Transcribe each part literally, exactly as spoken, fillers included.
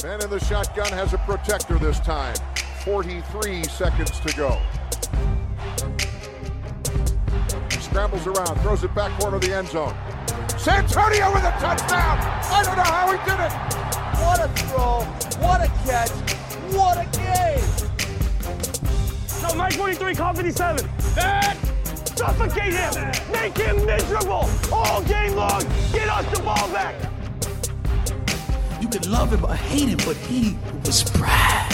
Man in the shotgun has a protector this time. forty-three seconds to go. He scrambles around, throws it back corner of the end zone. Santonio with a touchdown! I don't know how he did it! What a throw, what a catch, what a game! So Mike twenty-three, call fifty-seven. That! Suffocate him! Make him miserable! All game long! Get us the ball back! You could love him or hate him, but he was Brad.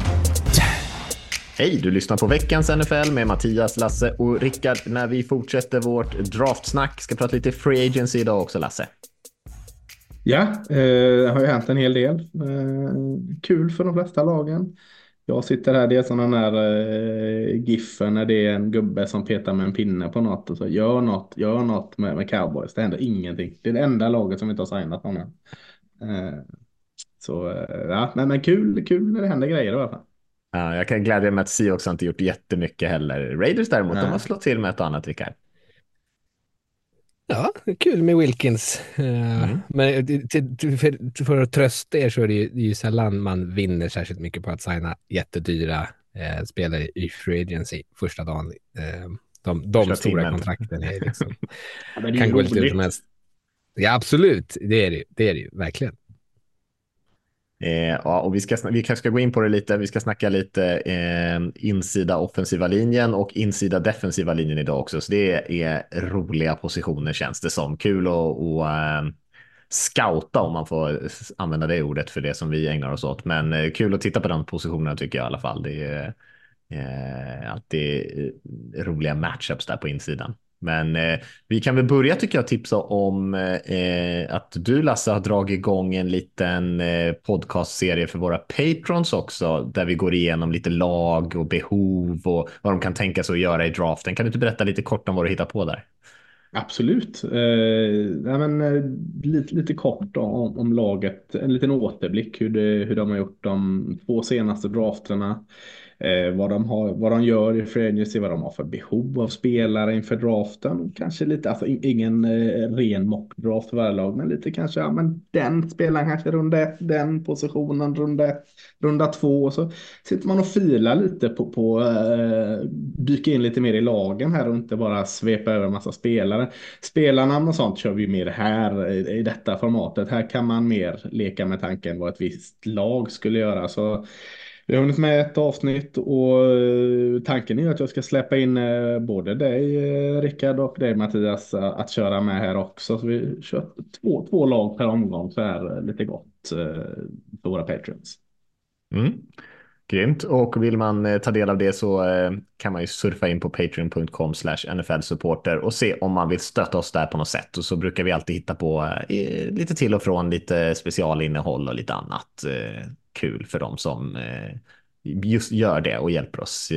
Hej, du lyssnar på veckans N F L med Mattias, Lasse och Rickard. När vi fortsätter vårt draftsnack ska prata lite free agency idag också, Lasse. Ja, eh, det har ju hänt en hel del. Eh, kul för de flesta lagen. Jag sitter här, det är sån här eh, giffen när det är en gubbe som petar med en pinne på något och så gör något, gör något med, med Cowboys. Det händer ingenting. Det är det enda laget som inte har signat någon än. Eh, så eh, ja, men, men kul, kul när det händer grejer i alla fall. Ja, jag kan glädja mig att Seahawks har inte gjort jättemycket heller. Raiders däremot, Nej. de har slått till med ett annat, Rickard. Ja, kul med Wilkins. Mm. Men till, för, för att trösta er så är det ju, det är ju sällan man vinner särskilt mycket på att signa jättedyra eh, spelare i free agency första dagen. Eh, de de stora timmen. Kontrakten är liksom, ja, det är kan gå roligt. lite hur som helst. Ja, absolut. Det är det, det är det ju, verkligen. Eh, ja, och vi, ska, vi kanske ska gå in på det lite. Vi ska snacka lite eh, insida offensiva linjen och insida defensiva linjen idag också. Så det är roliga positioner, känns det som. Kul att och, eh, scouta, om man får använda det ordet för det som vi ägnar oss åt. Men eh, kul att titta på de positionerna, tycker jag i alla fall. Det är eh, alltid roliga matchups där på insidan. Men eh, vi kan väl börja, tycker jag, tipsa om eh, att du, Lasse, har dragit igång en liten eh, podcastserie för våra patrons också, där vi går igenom lite lag och behov och vad de kan tänka sig att göra i draften. Kan du inte berätta lite kort om vad du hittar på där? Absolut. Eh, ja, men, eh, lite, lite kort om, om laget. En liten återblick hur, det, hur de har gjort de två senaste drafterna. Eh, vad, de har, vad de gör i free agency, vad de har för behov av spelare inför draften. Kanske lite, alltså ingen eh, ren mockdraft för varje lag, men lite kanske, ja, men den spelaren kanske runda ett, den positionen runda ett, runda två. Och så sitter man och filar lite på, på eh, dyka in lite mer i lagen här och inte bara svepa över en massa spelare. Spelarnamn och sånt kör vi mer här i, i detta formatet. Här kan man mer leka med tanken vad ett visst lag skulle göra. Så vi har hunnit med ett avsnitt och tanken är att jag ska släppa in både dig, Rickard, och dig, Mattias, att köra med här också. Så vi kör två, två lag per omgång, så här lite gott för våra patrons. Mm. Grymt. Och vill man ta del av det så kan man ju surfa in på patreon punkt com slash N F L supporter och se om man vill stötta oss där på något sätt. Och så brukar vi alltid hitta på lite till och från, lite specialinnehåll och lite annat kul för dem som just gör det och hjälper oss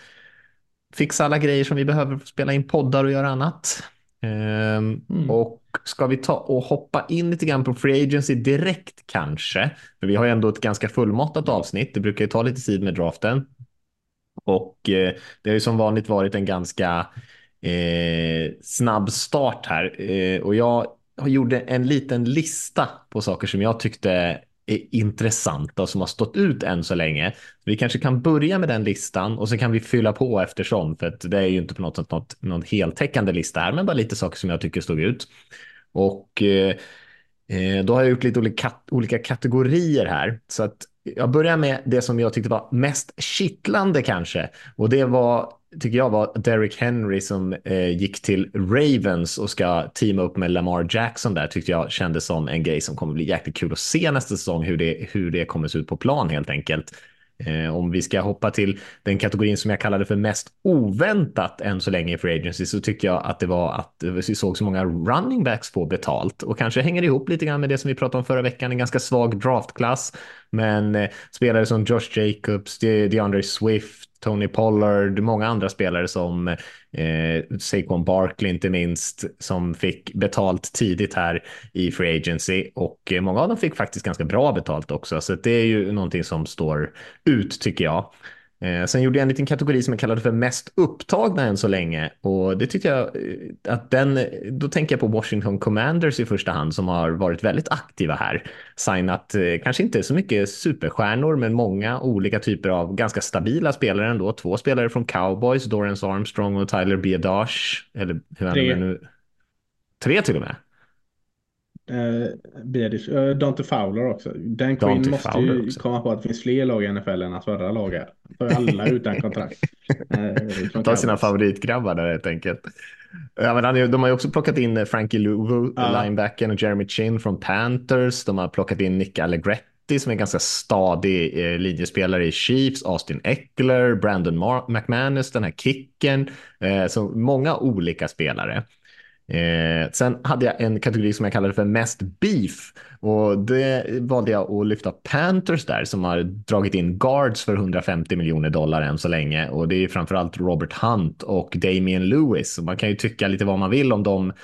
fixa alla grejer som vi behöver för att spela in poddar och göra annat. Mm. Och ska vi ta och hoppa in lite grann på free agency direkt kanske, för vi har ju ändå ett ganska fullmattat avsnitt. Det brukar ju ta lite tid med draften och eh, det har ju som vanligt varit en ganska eh, snabb start här eh, och jag gjorde en liten lista på saker som jag tyckte är intressanta och som har stått ut än så länge. Vi kanske kan börja med den listan och så kan vi fylla på eftersom, för att det är ju inte på något sätt något, någon heltäckande lista här, men bara lite saker som jag tycker stod ut. Och eh, då har jag gjort lite olika, olika kategorier här, så att jag börjar med det som jag tyckte var mest kittlande kanske, och det var, tycker jag, var Derrick Henry som eh, gick till Ravens och ska teama upp med Lamar Jackson där. Tyckte jag kändes som en grej som kommer bli jäkligt kul att se nästa säsong, hur det, hur det kommer se ut på plan helt enkelt. Eh, om vi ska hoppa till den kategorin som jag kallade för mest oväntat än så länge i free agency, så tyckte jag att det var att vi såg så många running backs få betalt, och kanske hänger det ihop lite grann med det som vi pratade om förra veckan, en ganska svag draftklass, men eh, spelare som Josh Jacobs, De- DeAndre Swift, Tony Pollard, många andra spelare som eh, Saquon Barkley inte minst, som fick betalt tidigt här i free agency, och eh, många av dem fick faktiskt ganska bra betalt också, så det är ju någonting som står ut, tycker jag. Eh, sen gjorde jag en liten kategori som jag kallade för mest upptagna än så länge. Och det tyckte jag eh, att den, då tänker jag på Washington Commanders i första hand som har varit väldigt aktiva här. Signat, eh, kanske inte så mycket superstjärnor, men många olika typer av ganska stabila spelare ändå. Två spelare från Cowboys, Dorrance Armstrong och Tyler Biadasz. Eller hur han är nu? Tre till och med. Uh, Biadish, uh, Dante Fowler också. Dan Quinn Dante måste Fowler ju också. komma på att det finns fler lag i N F L än att förra lag är. För alla utan kontrakt. Uh, Ta sina favoritgrabbar där helt enkelt. Ja, men han, de har ju också plockat in Frankie Louvu, Ja. linebacken, och Jeremy Chin från Panthers. De har plockat in Nick Allegretti som är en ganska stadig eh, linjespelare i Chiefs, Austin Eckler, Brandon Mar- McManus, den här kicken. Eh, så många olika spelare. Eh, sen hade jag en kategori som jag kallade för mest beef, och det valde jag att lyfta Panthers där, som har dragit in guards för hundrafemtio miljoner dollar än så länge, och det är framförallt Robert Hunt och Damian Lewis. Och man kan ju tycka lite vad man vill om de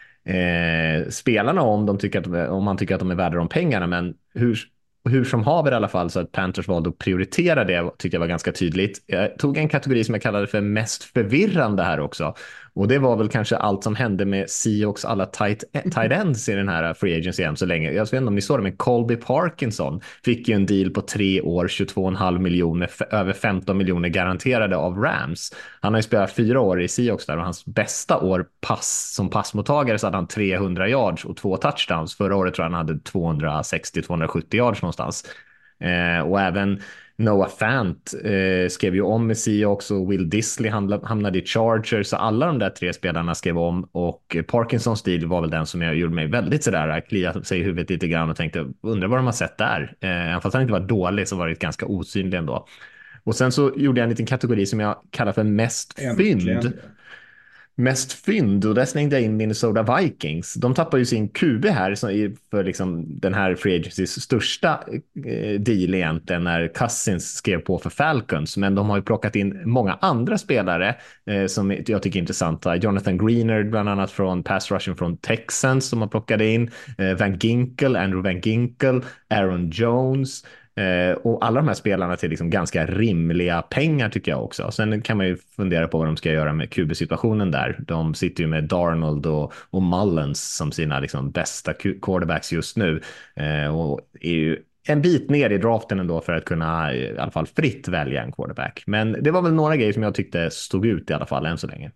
eh, spelarna, om, de tycker att, om man tycker att de är värda de pengarna, men hur, hur som haver i alla fall, så att Panthers valde att prioritera det tyckte jag var ganska tydligt. Jag tog en kategori som jag kallade för mest förvirrande här också. Och det var väl kanske allt som hände med Seahawks alla tight, tight ends i den här free agency än så länge. Jag vet inte om ni såg det, men Colby Parkinson fick ju en deal på tre år, tjugotvå komma fem miljoner, över femton miljoner garanterade av Rams. Han har ju spelat fyra år i Seahawks där, och hans bästa år pass, som passmottagare så hade han trehundra yards och två touchdowns. Förra året tror jag han hade tvåhundrasextio tvåhundrasjuttio yards någonstans. Eh, och även Noah Fant eh, skrev ju om med Seahawks, och Will Disley hamnade i Chargers, så alla de där tre spelarna skrev om, och Parkinsons deal var väl den som jag gjorde mig väldigt sådär, kliade sig i huvudet lite grann och tänkte, undrar vad de har sett där. Eh, även fast han inte var dålig så var det ganska osynlig ändå. Och sen så gjorde jag en liten kategori som jag kallar för mest Äntligen. fynd. Mest fynd, och där slängde jag in Minnesota Vikings. De tappar ju sin Q B här för liksom den här free agencys största deal egentligen, när Cousins skrev på för Falcons, men de har ju plockat in många andra spelare eh, som jag tycker är intressanta. Jonathan Greenard bland annat från pass rushen från Texans som har plockat in, eh, Van Ginkel, Andrew Van Ginkel, Aaron Jones. Eh, och alla de här spelarna till liksom ganska rimliga pengar tycker jag också. Sen kan man ju fundera på vad de ska göra med Q B-situationen där. De sitter ju med Darnold och, och Mullins som sina liksom bästa quarterbacks just nu. Eh, och är ju en bit ner i draften ändå för att kunna i alla fall fritt välja en quarterback. Men det var väl några grejer som jag tyckte stod ut i alla fall än så länge.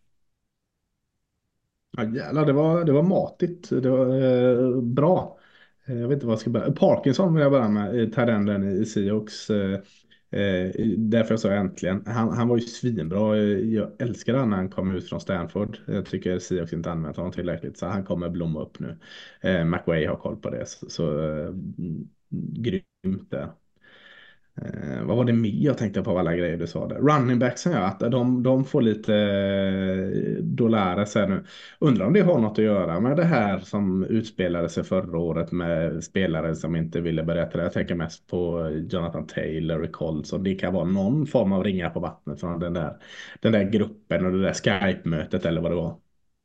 Ja, jävlar, det var, det var matigt. Det var eh, bra. Jag vet inte vad jag ska börja. Parkinson vill jag börja med, Tyrenden i Seahawks. Eh, därför jag sa äntligen. Han, han var ju svinbra. Jag älskade han när han kom ut från Stanford. Jag tycker Seahawks inte använt honom tillräckligt, så han kommer blomma upp nu. Eh, McWay har koll på det, så, så eh, grymt där. Eh, vad var det mer jag tänkte på av alla grejer du sa där? Running backsen, ja, att de, de får lite eh, dollar så här nu. Undrar om det har något att göra med det här som utspelade sig förra året med spelare som inte ville berätta det. Jag tänker mest på Jonathan Taylor och Colts, och det kan vara någon form av ringar på vattnet från den där, den där gruppen och det där Skype-mötet eller vad det var.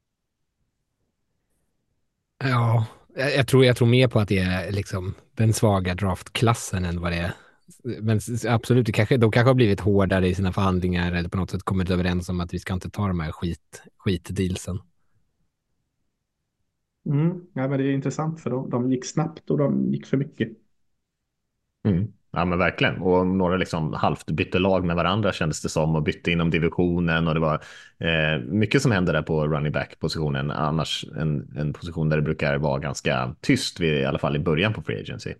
Ja, jag, jag, tror, jag tror mer på att det är liksom den svaga draftklassen än vad det är. Men absolut, det kanske, de kanske har blivit hårdare i sina förhandlingar eller på något sätt kommit överens om att vi ska inte ta de här skit, skitdealsen. Mm. Ja, men det är intressant för de, de gick snabbt och de gick för mycket. Mm. Ja men verkligen, och några liksom halvt bytte lag med varandra kändes det som, och bytte inom divisionen, och det var eh, mycket som hände där på running back positionen, annars en, en position där det brukar vara ganska tyst vid, i alla fall i början på free agency.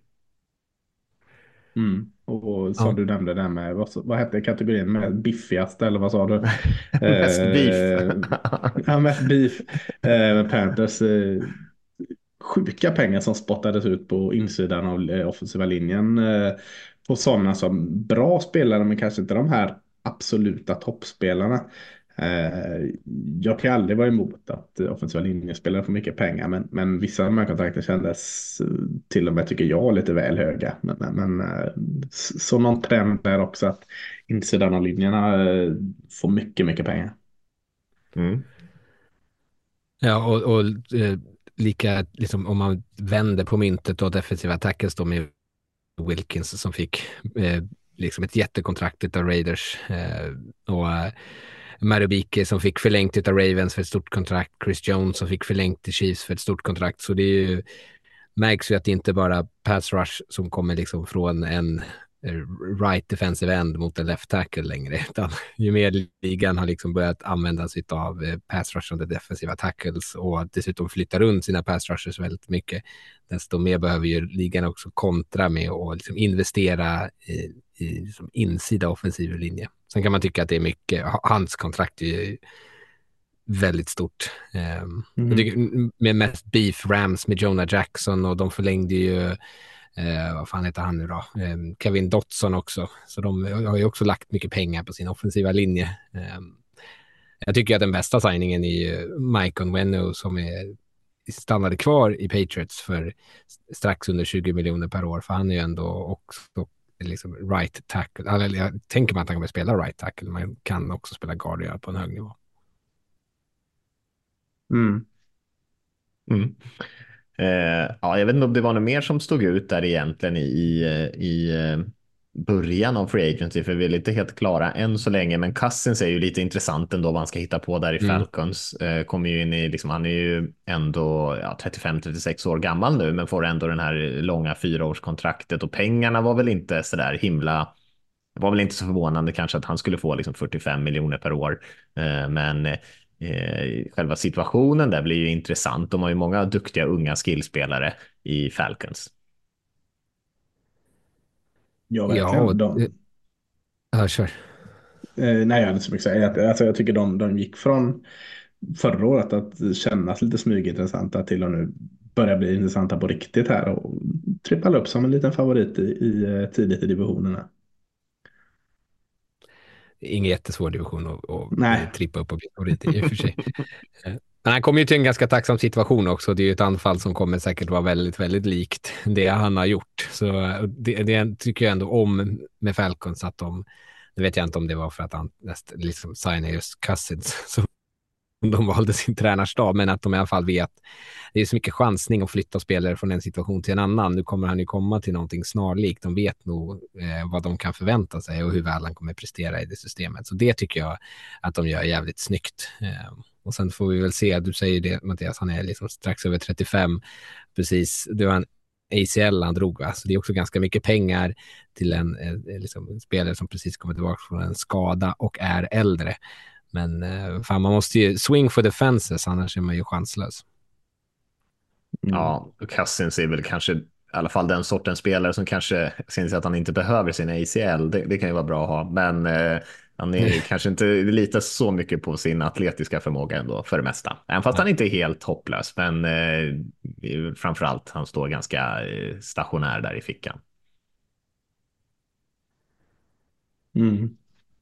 Mm. Och som Ja. du nämnde där med, vad, vad hette kategorin med biffigast eller vad sa du? Mest beef. Ja, mest beef. Eh, Panthers eh, sjuka pengar som spottades ut på insidan av eh, offensiva linjen eh, på sådana som bra spelare, men kanske inte de här absoluta toppspelarna. Eh, jag kan aldrig vara emot att offensiva linjespelare får mycket pengar, men, men vissa av de här kontrakten kändes eh, till och med, tycker jag, lite väl höga. Men, men, men eh, så någon trend där också att insidan av linjerna eh, får mycket, mycket pengar. Mm. Ja, och, och eh, lika liksom, om man vänder på myntet och defensiva tackles då med Wilkins som fick eh, liksom ett jättekontrakt av Raiders eh, och eh, Marubike som fick förlängt av Ravens för ett stort kontrakt, Chris Jones som fick förlängt till Chiefs för ett stort kontrakt, så det är ju, märks ju att det inte bara pass rush som kommer liksom från en right defensive end mot en left tackle längre, utan ju mer ligan har liksom börjat använda sig av pass rushande defensiva tackles och dessutom flytta runt sina pass rushers väldigt mycket, desto mer behöver ju ligan också kontra med och liksom investera i, i liksom insida offensiv linje. Sen kan man tycka att det är mycket, hans kontrakt är ju väldigt stort. Um, mm. jag tycker, med mest beef Rams med Jonah Jackson, och de förlängde ju Uh, vad fan heter han nu då? Um, Kevin Dotson också. Så de har ju också lagt mycket pengar på sin offensiva linje. Um, jag tycker att den bästa signingen är Mike Onwenu som är stannade kvar i Patriots för strax under tjugo miljoner per år. För han är ju ändå också liksom right tackle. Alltså, jag tänker mig att han kommer spela right tackle. Man kan också spela guard på en hög nivå. Mm. Mm. Eh, ja, jag vet inte om det var något mer som stod ut där egentligen i, i början av Free Agency, för vi är inte helt klara än så länge, men Cousins är ju lite intressant ändå vad man ska hitta på där i mm. Falcons. Eh, kommer ju in i, liksom, han är ju ändå ja, trettiofem till trettiosex år gammal nu, men får ändå den här långa fyraårskontraktet, och pengarna var väl inte så där himla, det var väl inte så förvånande kanske att han skulle få liksom fyrtiofem miljoner per år, eh, men Eh, själva situationen där blir ju intressant. De har ju många duktiga unga skillspelare i Falcons. Ja, verkligen. Ja, de... ja kör. Eh, nej, jag hade så mycket att säga. Alltså, jag tycker de, de gick från förra året att kännas lite smygintressanta till att nu börja bli intressanta på riktigt här och trippala upp som en liten favorit i, i tidigt i divisionerna. Ingen jättesvår division att, att trippa upp och bli favorit i och för sig. Men han kommer ju till en ganska tacksam situation också. Det är ju ett anfall som kommer säkert vara väldigt, väldigt likt det han har gjort. Så det, det tycker jag ändå om med Falcons, att de, det vet jag inte om det var för att han liksom signar just Cousins som de valde sin tränarstab, men att de i alla fall vet det är så mycket chansning att flytta spelare från en situation till en annan. Nu kommer han ju komma till någonting snarlikt. De vet nog eh, vad de kan förvänta sig och hur väl han kommer prestera i det systemet. Så det tycker jag att de gör jävligt snyggt. Eh, och sen får vi väl se, du säger det Mattias, han är liksom strax över trettiofem. Precis, det var en A C L han drog, va? Så det är också ganska mycket pengar till en, eh, liksom en spelare som precis kommer tillbaka från en skada och är äldre. Men eh, fan, man måste ju swing for the fences, annars är man ju chanslös. Mm. Ja, Cousins är väl kanske i alla fall den sortens spelare som kanske syns att han inte behöver sin A C L. Det, det kan ju vara bra att ha, men eh, han är kanske inte litar så mycket på sin atletiska förmåga ändå för det mesta. Även fast han inte är helt hopplös, men eh, framförallt han står ganska eh, stationär där i fickan. Mm.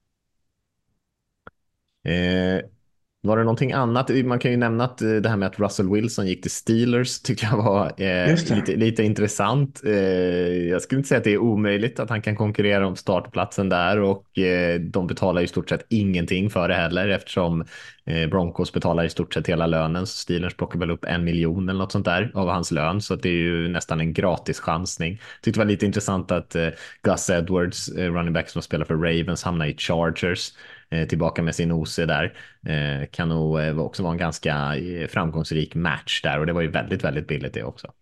Eh, var det någonting annat? Man kan ju nämna att det här med att Russell Wilson gick till Steelers tyckte jag var eh, lite, lite intressant. Eh, jag skulle inte säga att det är omöjligt att han kan konkurrera om startplatsen där, och eh, de betalar i stort sett ingenting för det heller, eftersom eh, Broncos betalar i stort sett hela lönen, så Steelers plockar väl upp en miljon eller något sånt där av hans lön, så att det är ju nästan en gratis chansning. Tyckte det var lite intressant att eh, Gus Edwards, eh, running back som spelar för Ravens, hamnar i Chargers, tillbaka med sin O C där. Eh, kan nog också vara en ganska framgångsrik match där, och det var ju väldigt, väldigt billigt det också.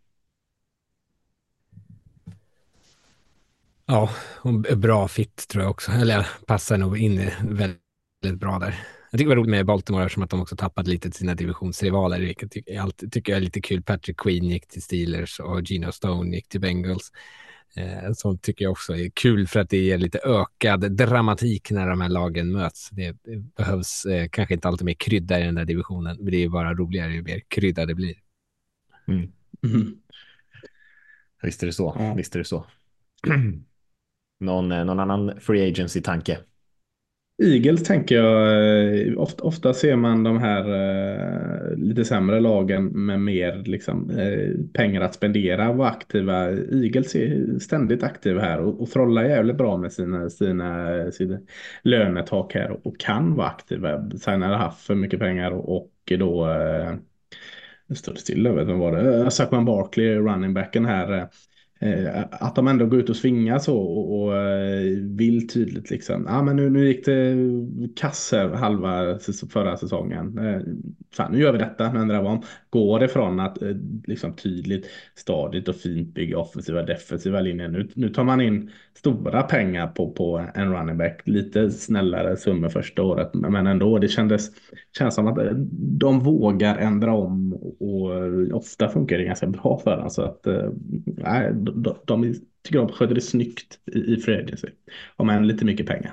Ja, och bra fit tror jag också. Eller passar nog in väldigt, väldigt bra där. Jag tycker det var roligt med Baltimore som att de också tappade lite till sina divisionsrivaler, vilket jag alltid tycker jag är lite kul. Patrick Queen gick till Steelers och Geno Stone gick till Bengals. Eh, sånt tycker jag också är kul, för att det ger lite ökad dramatik när de här lagen möts. Det, det behövs eh, kanske inte alltid mer krydda i den där divisionen, men det är ju bara roligare ju mer krydda det blir. Mm. Mm. Visst är det så. Ja. Visst är det så. någon, någon annan free agency-tanke? Eagles tänker jag, ofta, ofta ser man de här eh, lite sämre lagen med mer liksom, eh, pengar att spendera, vara aktiva. Eagles är ständigt aktiva här och, och trollar jävligt bra med sina, sina, sina lönetak här och, och kan vara aktiva. Sen har haft för mycket pengar och, och då eh, står det stilla, vet du vad var det? Saquon Barkley, running backen här, eh, att de ändå går ut och svingar så och, och eh, vill tydligt liksom. Ja, men nu, nu gick det kasser halva säs- förra säsongen. Eh, fan, nu gör vi detta, nu ändrar vi om. Går det från att eh, liksom tydligt, stadigt och fint bygga offensiva defensiva linjer. Nu, nu tar man in stora pengar på, på en running back. Lite snällare summor första året, men ändå. Det kändes, känns som att eh, de vågar ändra om och eh, ofta funkar det ganska bra för dem. Så att eh, nej, de, de, de tycker de sköter det snyggt i, i free agency. Om än lite mycket pengar.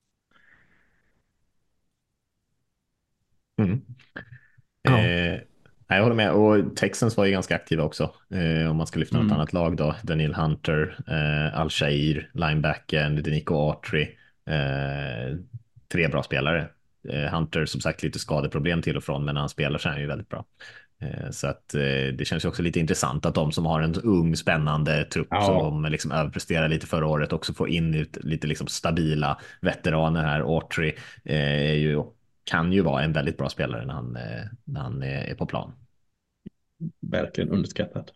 Mm. Ja. Eh, nej, jag håller med. Och Texans var ju ganska aktiva också. Eh, om man ska lyfta något Mm. annat lag då. Daniel Hunter, eh, Al-Shair, linebacken, Denico Autry. Eh, tre bra spelare. Eh, Hunter som sagt lite skadeproblem till och från, men när han spelar så är han ju väldigt bra. Eh, så att eh, det känns ju också lite intressant att de som har en ung spännande trupp Ja. som liksom överpresterar lite förra året också får in ut lite liksom stabila veteraner här. Autry eh, är ju kan ju vara en väldigt bra spelare när han, eh, när han är på plan. Verkligen underskattat.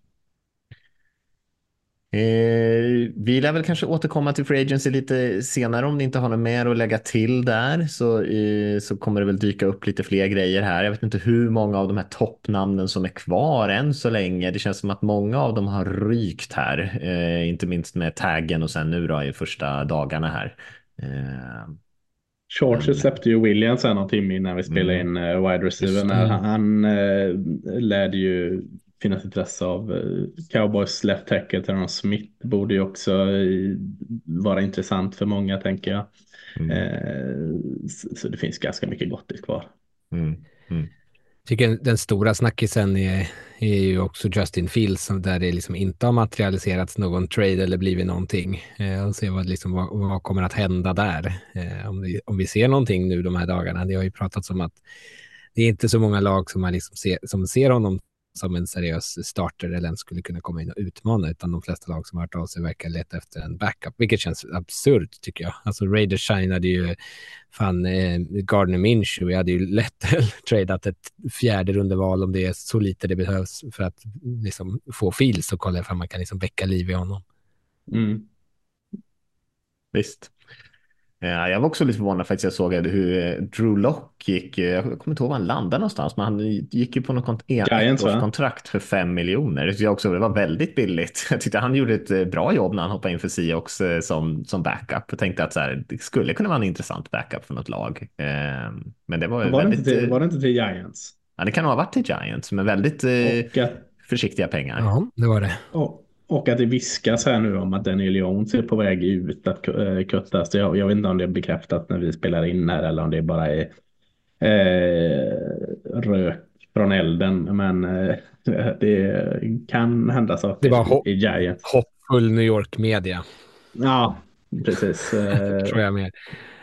Eh, vi lär väl kanske återkomma till Free Agency lite senare om ni inte har något mer att lägga till där så, eh, så kommer det väl dyka upp lite fler grejer här. Jag vet inte hur många av de här toppnamnen som är kvar än så länge. Det känns som att många av dem har rykt här, eh, inte minst med taggen och sen nu då i första dagarna här. Eh, Chargers Men- släppte ju Williams här någon timme innan vi spelade in uh, wide receiver. Just När det. han han uh, lärde ju finnas intresse av uh, Cowboys left tackle. Terron Smith borde ju också uh, vara intressant för många, tänker jag. Mm. Uh, så, så det finns ganska mycket gott kvar. Mm. Mm. Tycker den stora snackisen är, är ju också Justin Fields som där det liksom inte har materialiserats någon trade eller blivit någonting. Eh, och se vad, liksom, vad, vad kommer att hända där. Eh, om, vi, om vi ser någonting nu de här dagarna. Det har ju pratats om att det är inte så många lag som, har liksom se, som ser honom som en seriös starter eller ens skulle kunna komma in och utmana, utan de flesta lag som har hört av sig verkar leta efter en backup, vilket känns absurt tycker jag. Alltså Raiders signade ju fan eh, Gardner Minshew, vi hade ju lätt tradat ett fjärde rundeval om det är så lite det behövs för att liksom få Fields och kolla ifall man kan liksom väcka liv i honom. Mm. Visst. Ja, jag var också lite förvånad faktiskt. Jag såg hur eh, Drew Lock gick. eh, Jag kommer inte ihåg var han landade någonstans, men han gick ju på något kont- en Giants, va? ettårskontrakt för fem miljoner. Det tyckte jag också det var väldigt billigt. Jag tyckte han gjorde ett eh, bra jobb när han hoppade in för Seahawks eh, som, som backup. Jag tänkte att så här, det skulle kunna vara en intressant backup för något lag. Eh, men det var ju Var, det väldigt... inte till, eh, var det inte till Giants? Ja, det kan nog ha varit till Giants, men väldigt eh, Och att, försiktiga pengar. Ja, det var det. och, och att det viskas här nu om att Daniel Jones är på väg ut att äh, kuttas. Jag, jag vet inte om det är bekräftat när vi spelar in här eller om det bara är eh, rök från elden. Men eh, det kan hända saker Det var ho- i Giants. Hoppfull New York media, Ja, precis. Eh, tror jag mer.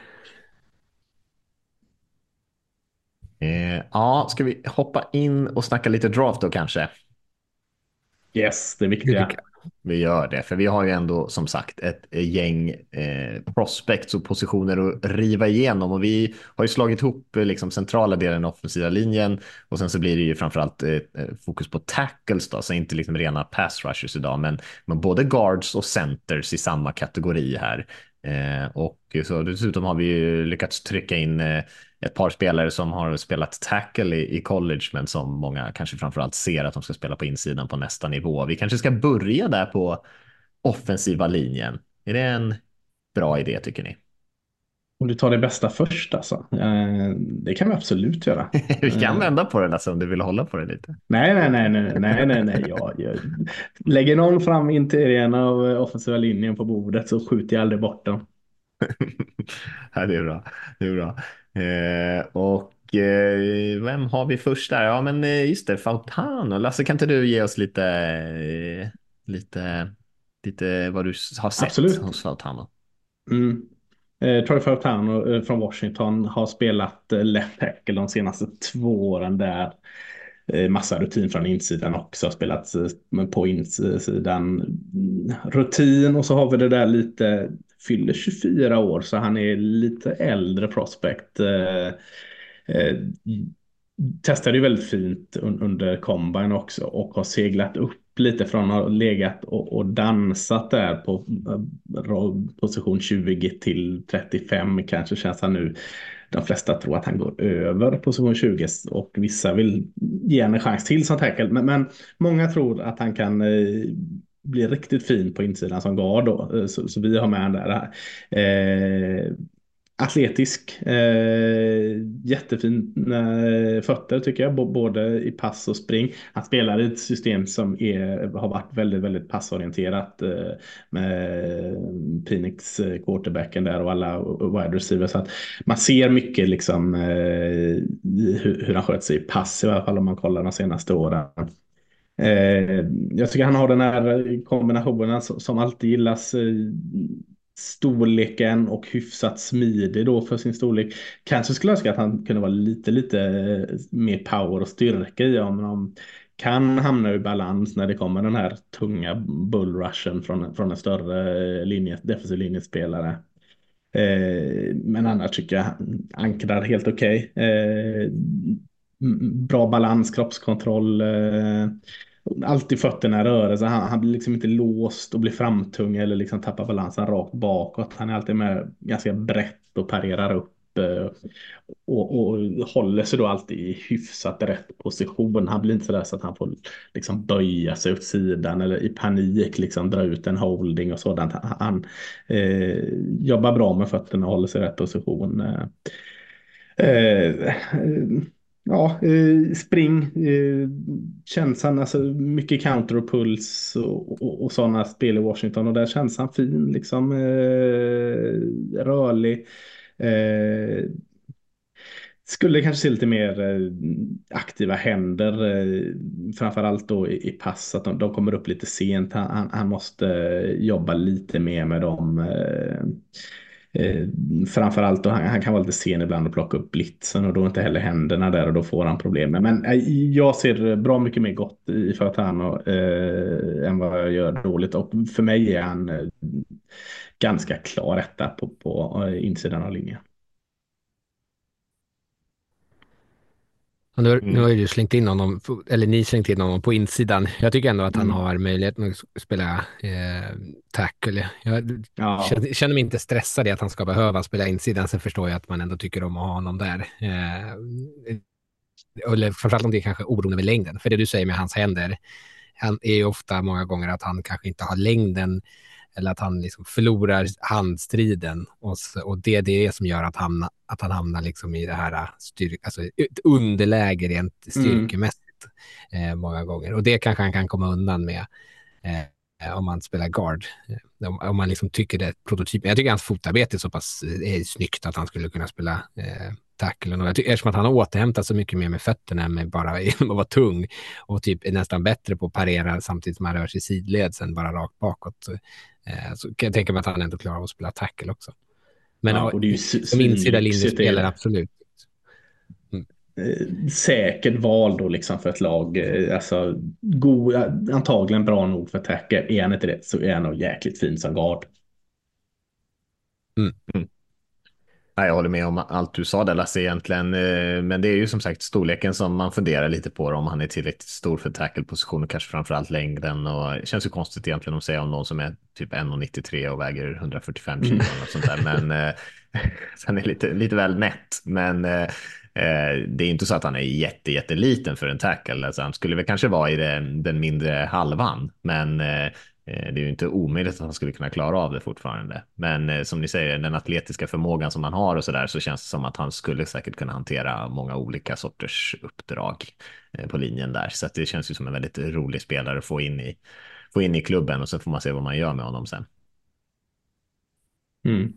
Eh, ja, ska vi hoppa in och snacka lite draft då kanske? yes, det är Det viktiga. tycker jag. Vi gör det, för vi har ju ändå som sagt ett gäng eh, prospects och positioner att riva igenom och vi har ju slagit ihop eh, liksom centrala delen av offensiva linjen och sen så blir det ju framförallt eh, fokus på tackles då, så inte liksom rena pass rushers idag, men, men både guards och centers i samma kategori här. Eh, och så dessutom har vi ju lyckats trycka in eh, ett par spelare som har spelat tackle i, i college, men som många kanske framförallt ser att de ska spela på insidan på nästa nivå. Vi kanske ska börja där på offensiva linjen. Är det en bra idé tycker ni? Och du tar det bästa först alltså. Eh, det kan vi absolut göra. Vi kan vända på det alltså, om du vill hålla på det lite. Nej, nej, nej, nej, nej, nej, nej. Jag, jag lägger någon fram interiören av offensiva linjen på bordet så skjuter jag aldrig bort den. Ja, det är bra. Det är bra. Eh, och eh, vem har vi först där? Ja, men eh, just det, Fautano. Lasse, kan inte du ge oss lite, eh, lite, lite vad du har sett Absolut. hos Fautano? Mm. Eh, Troy Fautano eh, från Washington har spelat eh, left tackle de senaste två åren där. Eh, massa rutin från insidan också. Har spelat eh, på insidan mm, rutin och så har vi det där lite fyller tjugofyra år så han är lite äldre prospect. Eh, eh, testade ju väldigt fint un- under combine också och har seglat upp lite från att ha legat och, och dansat där på eh, position tjugo till trettiofem. Kanske känns han nu, de flesta tror att han går över position tjugo och vissa vill ge en chans till som tackle. Men, men många tror att han kan eh, bli riktigt fin på insidan som guard då. Så, så vi har med han där. Eh, atletisk, eh, jättefin eh, fötter tycker jag, B- både i pass och spring. Han spelar i ett system som är, har varit väldigt, väldigt passorienterat eh, med Phoenix eh, quarterbacken där och alla wide receivers. Så att man ser mycket liksom eh, hur, hur han sköter sig i pass, i alla fall om man kollar de senaste åren. Eh, jag tycker han har den här kombinationen som, som alltid gillas, eh, storleken och hyfsat smidig då för sin storlek. Kanske skulle jag önska att han kunde vara lite lite mer power och styrka i, om de kan hamna i balans när det kommer den här tunga bullrushen från, från en större linje, defensiv linjespelare. Eh, men annars tycker jag ankrar helt okej. Okay. Eh, bra balans, kroppskontroll, eh, alltid fötterna i rörelse. Han, han blir liksom inte låst och blir framtung eller liksom tappar balansen rakt bakåt. Han är alltid med ganska brett och parerar upp eh, och, och håller sig då alltid i hyfsat rätt position. Han blir inte så där så att han får liksom böja sig åt sidan eller i panik liksom dra ut en holding och sådant. Han, han eh, jobbar bra med fötterna och håller sig i rätt position. Eh, eh, Ja, eh, spring, eh, känns han, alltså mycket counter och puls och, och, och sådana spel i Washington, och där känns han fin liksom, eh, rörlig. Eh, skulle kanske se lite mer eh, aktiva händer, eh, framförallt då i, i pass, att de, de kommer upp lite sent. Han, han, han måste jobba lite mer med dem. Eh, Eh, framförallt då han, han kan vara lite sen ibland och plocka upp blitzen och då inte heller händerna där, och då får han problem. Men eh, jag ser bra mycket mer gott i Furtado eh, än vad jag gör dåligt, och för mig är han eh, ganska klar rätta på, på eh, insidan av linjen. Nu, Mm. nu har ju du slängt in honom, eller ni slängt in honom på insidan. Jag tycker ändå att han Mm. har möjlighet att spela eh, tackle. Jag Ja. känner, känner mig inte stressad i att han ska behöva spela insidan. Sen förstår jag att man ändå tycker om att ha honom där. Eh, eller framförallt om det är kanske oron över längden. För det du säger med hans händer, han är ju ofta många gånger att han kanske inte har längden, eller att han liksom förlorar handstriden, och, så, och det är det som gör att, hamna, att han hamnar liksom i det här styrk, alltså ett underläge rent styrkemässigt mm. eh, många gånger, och det kanske han kan komma undan med eh, om man spelar guard, eh, om, om man liksom tycker det är prototypen. Jag tycker hans fotarbete är så pass är snyggt att han skulle kunna spela eh, tackle, och jag tycker, eftersom att han har återhämtat så mycket mer med fötterna än med bara att vara tung, och typ är nästan bättre på att parera samtidigt som han rör sig sidleds än bara rakt bakåt, eh, så kan jag tänka mig att han ändå klarar av att spela tackle också. Men Ja, och det är ju som insida linjespelare, absolut. Mm. Eh, säkert val då liksom för ett lag, eh, alltså god, antagligen bra nog för tackle. Är han inte det så är han nog jäkligt fin som guard. Mm. Mm. Nej, jag håller med om allt du sa där, Lasse, egentligen. Men det är ju som sagt storleken som man funderar lite på, om han är tillräckligt stor för tackle-position och kanske framförallt längden. Och det känns ju konstigt egentligen att säga om någon som är typ ett komma nittiotre och väger hundrafyrtiofem kilo och sånt där. Men eh, han är lite, lite väl nätt. Men eh, det är inte så att han är jätte, jätteliten för en tackle. Alltså, han skulle väl kanske vara i den, den mindre halvan. Men eh, det är ju inte omöjligt att han skulle kunna klara av det fortfarande. Men eh, som ni säger, den atletiska förmågan som han har och sådär, så känns det som att han skulle säkert kunna hantera många olika sorters uppdrag eh, på linjen där. Så att det känns ju som en väldigt rolig spelare att få in i, få in i klubben, och så får man se vad man gör med honom sen. Mm.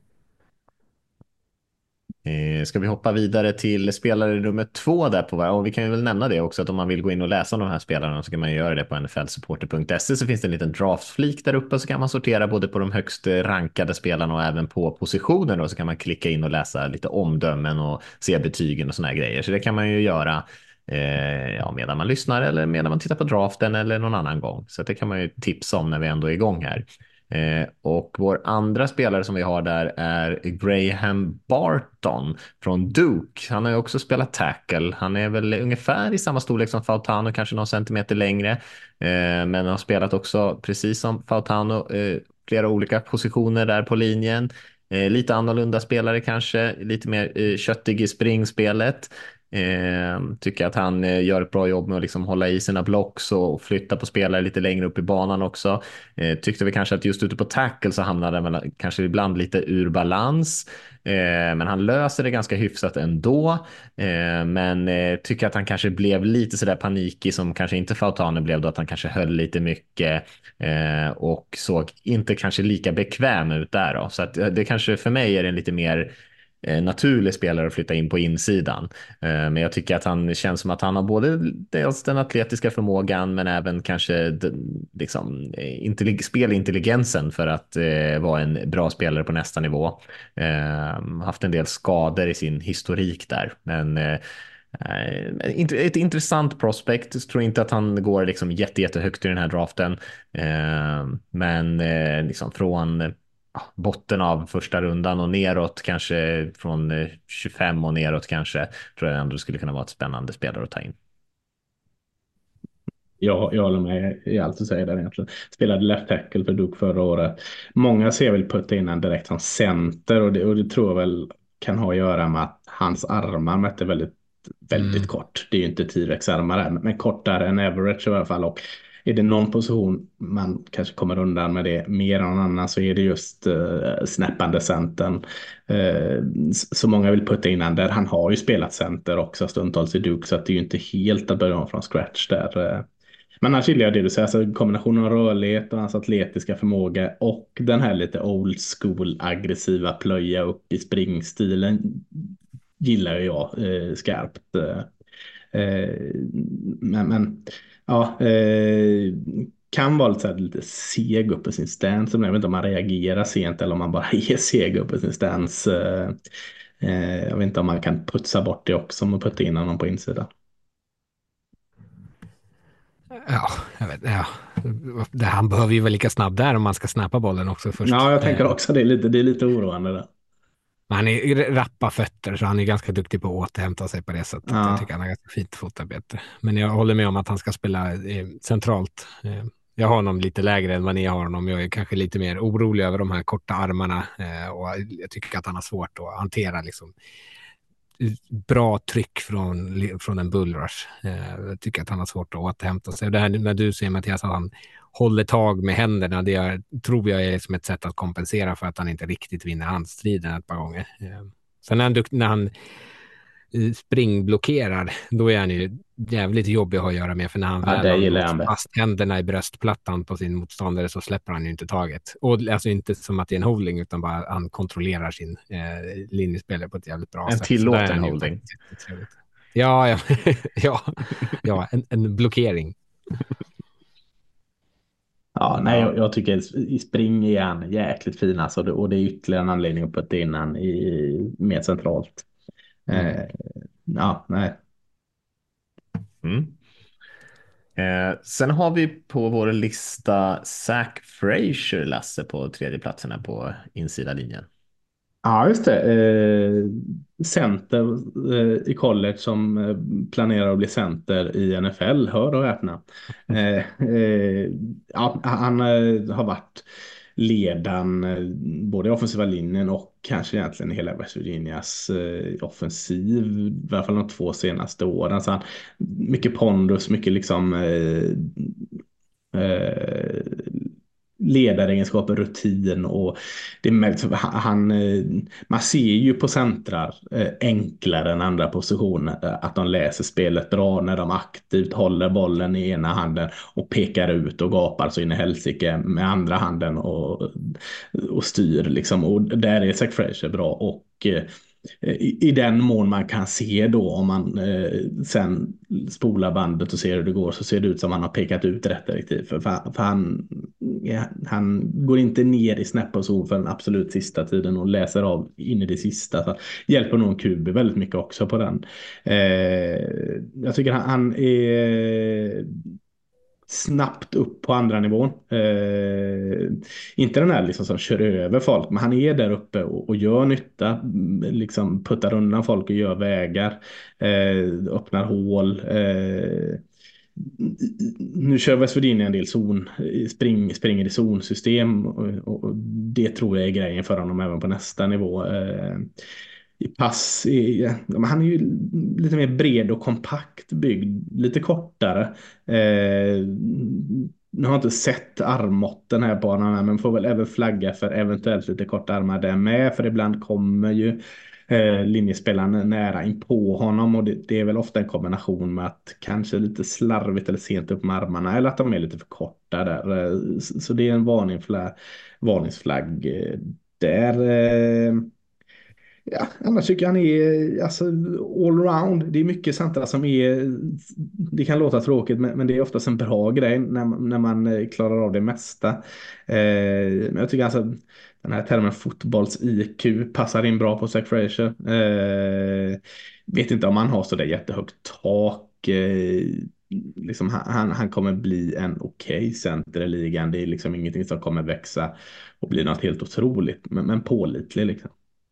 Ska vi hoppa vidare till spelare nummer två där på, och vi kan ju väl nämna det också, att om man vill gå in och läsa om de här spelarna så kan man göra det på N F L supporter punkt se, så finns det en liten draftflik där uppe, så kan man sortera både på de högst rankade spelarna och även på positionen, och så kan man klicka in och läsa lite omdömen och se betygen och såna här grejer. Så det kan man ju göra eh, ja, medan man lyssnar eller medan man tittar på draften eller någon annan gång. Så det kan man ju tipsa om när vi ändå är igång här. Eh, och vår andra spelare som vi har där är Graham Barton från Duke. Han har ju också spelat tackle. Han är väl ungefär i samma storlek som Fautano, kanske någon centimeter längre. Eh, men har spelat också, precis som Fautano, eh, flera olika positioner där på linjen. Eh, lite annorlunda spelare kanske, lite mer eh, köttig i springspelet. Eh, tycker att han eh, gör ett bra jobb med att liksom hålla i sina blocks och flytta på spelare lite längre upp i banan också. Eh, tyckte vi kanske att just ute på tackle så hamnade han väl kanske ibland lite ur balans. Eh, men han löser det ganska hyfsat ändå. Eh, men eh, tycker att han kanske blev lite sådär panikig som kanske inte Fautane blev då, att han kanske höll lite mycket eh, och såg inte kanske lika bekväm ut där då. Så att det kanske för mig är en lite mer naturlig spelare att flytta in på insidan. Men jag tycker att han känns som att han har både dels den atletiska förmågan men även kanske liksom, spelintelligensen för att eh, vara en bra spelare på nästa nivå. Eh, haft en del skador i sin historik där. Men eh, ett intressant prospect. Jag tror inte att han går liksom jätte, jättehögt i den här draften. Eh, men eh, liksom från botten av första rundan och neråt, kanske från tjugofem och neråt kanske, tror jag ändå skulle kunna vara ett spännande spelare att ta in. Ja, jag håller med i allt du säger där egentligen. Spelade left tackle för Duke förra året. Många ser väl putta in en direkt som center och det, och det tror jag väl kan ha att göra med att hans armar mätte väldigt, väldigt mm. kort. Det är ju inte T-Rex-armar än, men kortare än average i alla fall. Och är det någon position man kanske kommer undan med det mer än någon annan, så är det just uh, snappande centern. Uh, så många vill putta in han där. Han har ju spelat center också stundtals i Duke, så att det är ju inte helt att börja om från scratch där. Uh, men annars gillar jag det du säger, alltså kombinationen av rörlighet och hans atletiska förmåga och den här lite old school aggressiva plöja upp i springstilen gillar jag uh, skarpt. Uh, uh, men... men Ja, eh, kan vara lite, lite seg upp i sin stance. Jag vet inte om man reagerar sent eller om man bara är seg upp i sin stance. Eh, jag vet inte om man kan putsa bort det också och putta in honom på insidan. Ja, jag vet, ja. Det, han behöver ju vara lika snabb där om man ska snappa bollen också först. Ja, jag tänker också det är lite, det är lite oroande där. Men han är rappa fötter, så han är ganska duktig på att återhämta sig på det sättet. Ja. Jag tycker han har ganska fint fotarbete. Men jag håller med om att han ska spela eh, centralt. Eh, jag har honom lite lägre än vad ni har honom. Jag är kanske lite mer orolig över de här korta armarna. Eh, och jag tycker att han har svårt att hantera liksom, bra tryck från, från en bullrush. Eh, jag tycker att han har svårt att återhämta sig. Det här när du säger, Mattias, att han håller tag med händerna, det är, tror jag är som ett sätt att kompensera för att han inte riktigt vinner handstriden ett par gånger. Sen när han, när han springblockerar, då är han ju jävligt jobbig att ha att göra med, för när han ja, väl har fast händerna i bröstplattan på sin motståndare så släpper han ju inte taget. Och alltså inte som att det är en holding, utan bara han kontrollerar sin eh, linjespelare på ett jävligt bra en sätt. En tillåten holding. Ja, ja, ja, ja en, en blockering. Ja, nej, jag, jag tycker i spring är han jäkligt fin alltså, och det är ytterligare en anledning att putta in han i mer centralt. Mm. Eh, ja, nej. Mm. Eh, sen har vi på vår lista Zach Frazier, Lasse, på tredje platsen på insida linjen. Ja, just det. Eh, center eh, i college som eh, planerar att bli center i N F L. Hör och öppna. Eh, eh, ja, han eh, har varit ledan eh, både i offensiva linjen och kanske egentligen i hela West Virginias eh, offensiv, i alla fall de två senaste åren. Så han, mycket pondus, mycket liksom eh, eh, ledaregenskaper, rutin, och det märks, han, man ser ju på centrar enklare än andra positioner att de läser spelet bra när de aktivt håller bollen i ena handen och pekar ut och gapar så in i helsike med andra handen och, och styr liksom, och där är Zach Frazier bra. Och I, i den mån man kan se då, om man eh, sen spolar bandet och ser hur det går, så ser det ut som han har pekat ut rätt direktiv. För, för, för han, ja, han går inte ner i snäppposition för den absolut sista tiden och läser av in i det sista. Så hjälper nog Q B väldigt mycket också på den. Eh, jag tycker han, han är... snabbt upp på andra nivån. Eh, inte den här liksom som kör över folk, men han är där uppe och, och gör nytta. Liksom puttar undan folk och gör vägar. Eh, öppnar hål. Eh, nu kör West Virginia en del zon, spring, springer i zonsystem och, och det tror jag är grejen för honom även på nästa nivå. Eh, i pass, i, han är ju lite mer bred och kompakt byggd, lite kortare. Eh, nu har jag inte sett armmåtten här på honom, men får väl även flagga för eventuellt lite korta armar där med, för ibland kommer ju eh, linjespelaren nära in på honom och det, det är väl ofta en kombination med att kanske lite slarvigt eller sent upp med armarna eller att de är lite för korta där. Eh, så, så det är en varningsflagg, varningsflagg eh, där. Eh, Ja, annars tycker jag han är alltså, allround. Det är mycket sånt där som är, det kan låta tråkigt, men, men det är oftast en bra grej när, när man klarar av det mesta. Eh, men jag tycker alltså den här termen fotbolls-I Q passar in bra på Zach Frazier. Eh, vet inte om han har så där jättehögt tak. Eh, liksom han, han kommer bli en okej okay center i ligan. Det är liksom ingenting som kommer växa och bli något helt otroligt, men, men pålitlig liksom.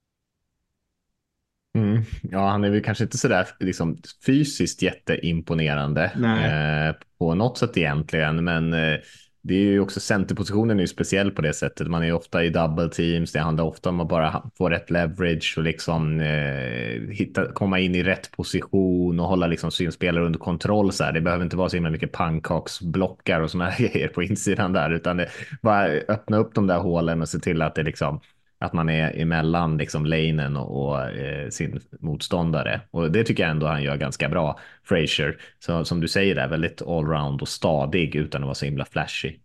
Mm. Ja, han är väl kanske inte sådär liksom, fysiskt jätteimponerande eh, på något sätt egentligen, men eh, det är ju också centerpositionen är ju speciell på det sättet. Man är ju ofta i double teams, det handlar ofta om att bara få rätt leverage och liksom eh, hitta, komma in i rätt position och hålla liksom sin spelare under kontroll. Så här. Det behöver inte vara så himla mycket pannkaksblockar och såna här grejer på insidan där, utan det bara öppna upp de där hålen och se till att det liksom att man är emellan liksom lanen och, och eh, sin motståndare. Och det tycker jag ändå han gör ganska bra, Frazier. Så som du säger där, väldigt allround och stadig utan att vara så himla flashy.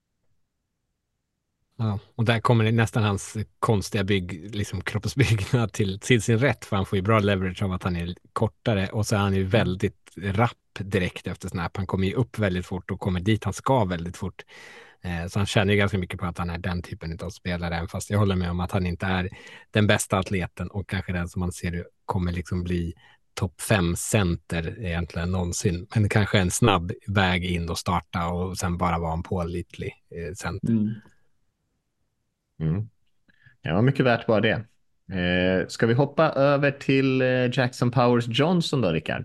Ja, och där kommer nästan hans konstiga bygg, liksom kroppsbyggnad till, till sin rätt, för han får ju bra leverage av att han är kortare och så är han ju väldigt rapp direkt efter snap. Han kommer ju upp väldigt fort och kommer dit han ska väldigt fort. Så han känner ju ganska mycket på att han är den typen av spelare, även fast jag håller med om att han inte är den bästa atleten och kanske den som man ser kommer liksom bli topp fem center egentligen någonsin. Men kanske en snabb väg in och starta och sen bara vara en pålitlig center. Mm. Mm. Det var mycket värt bara det. Eh, ska vi hoppa över till eh, Jackson Powers Johnson då, Rickard?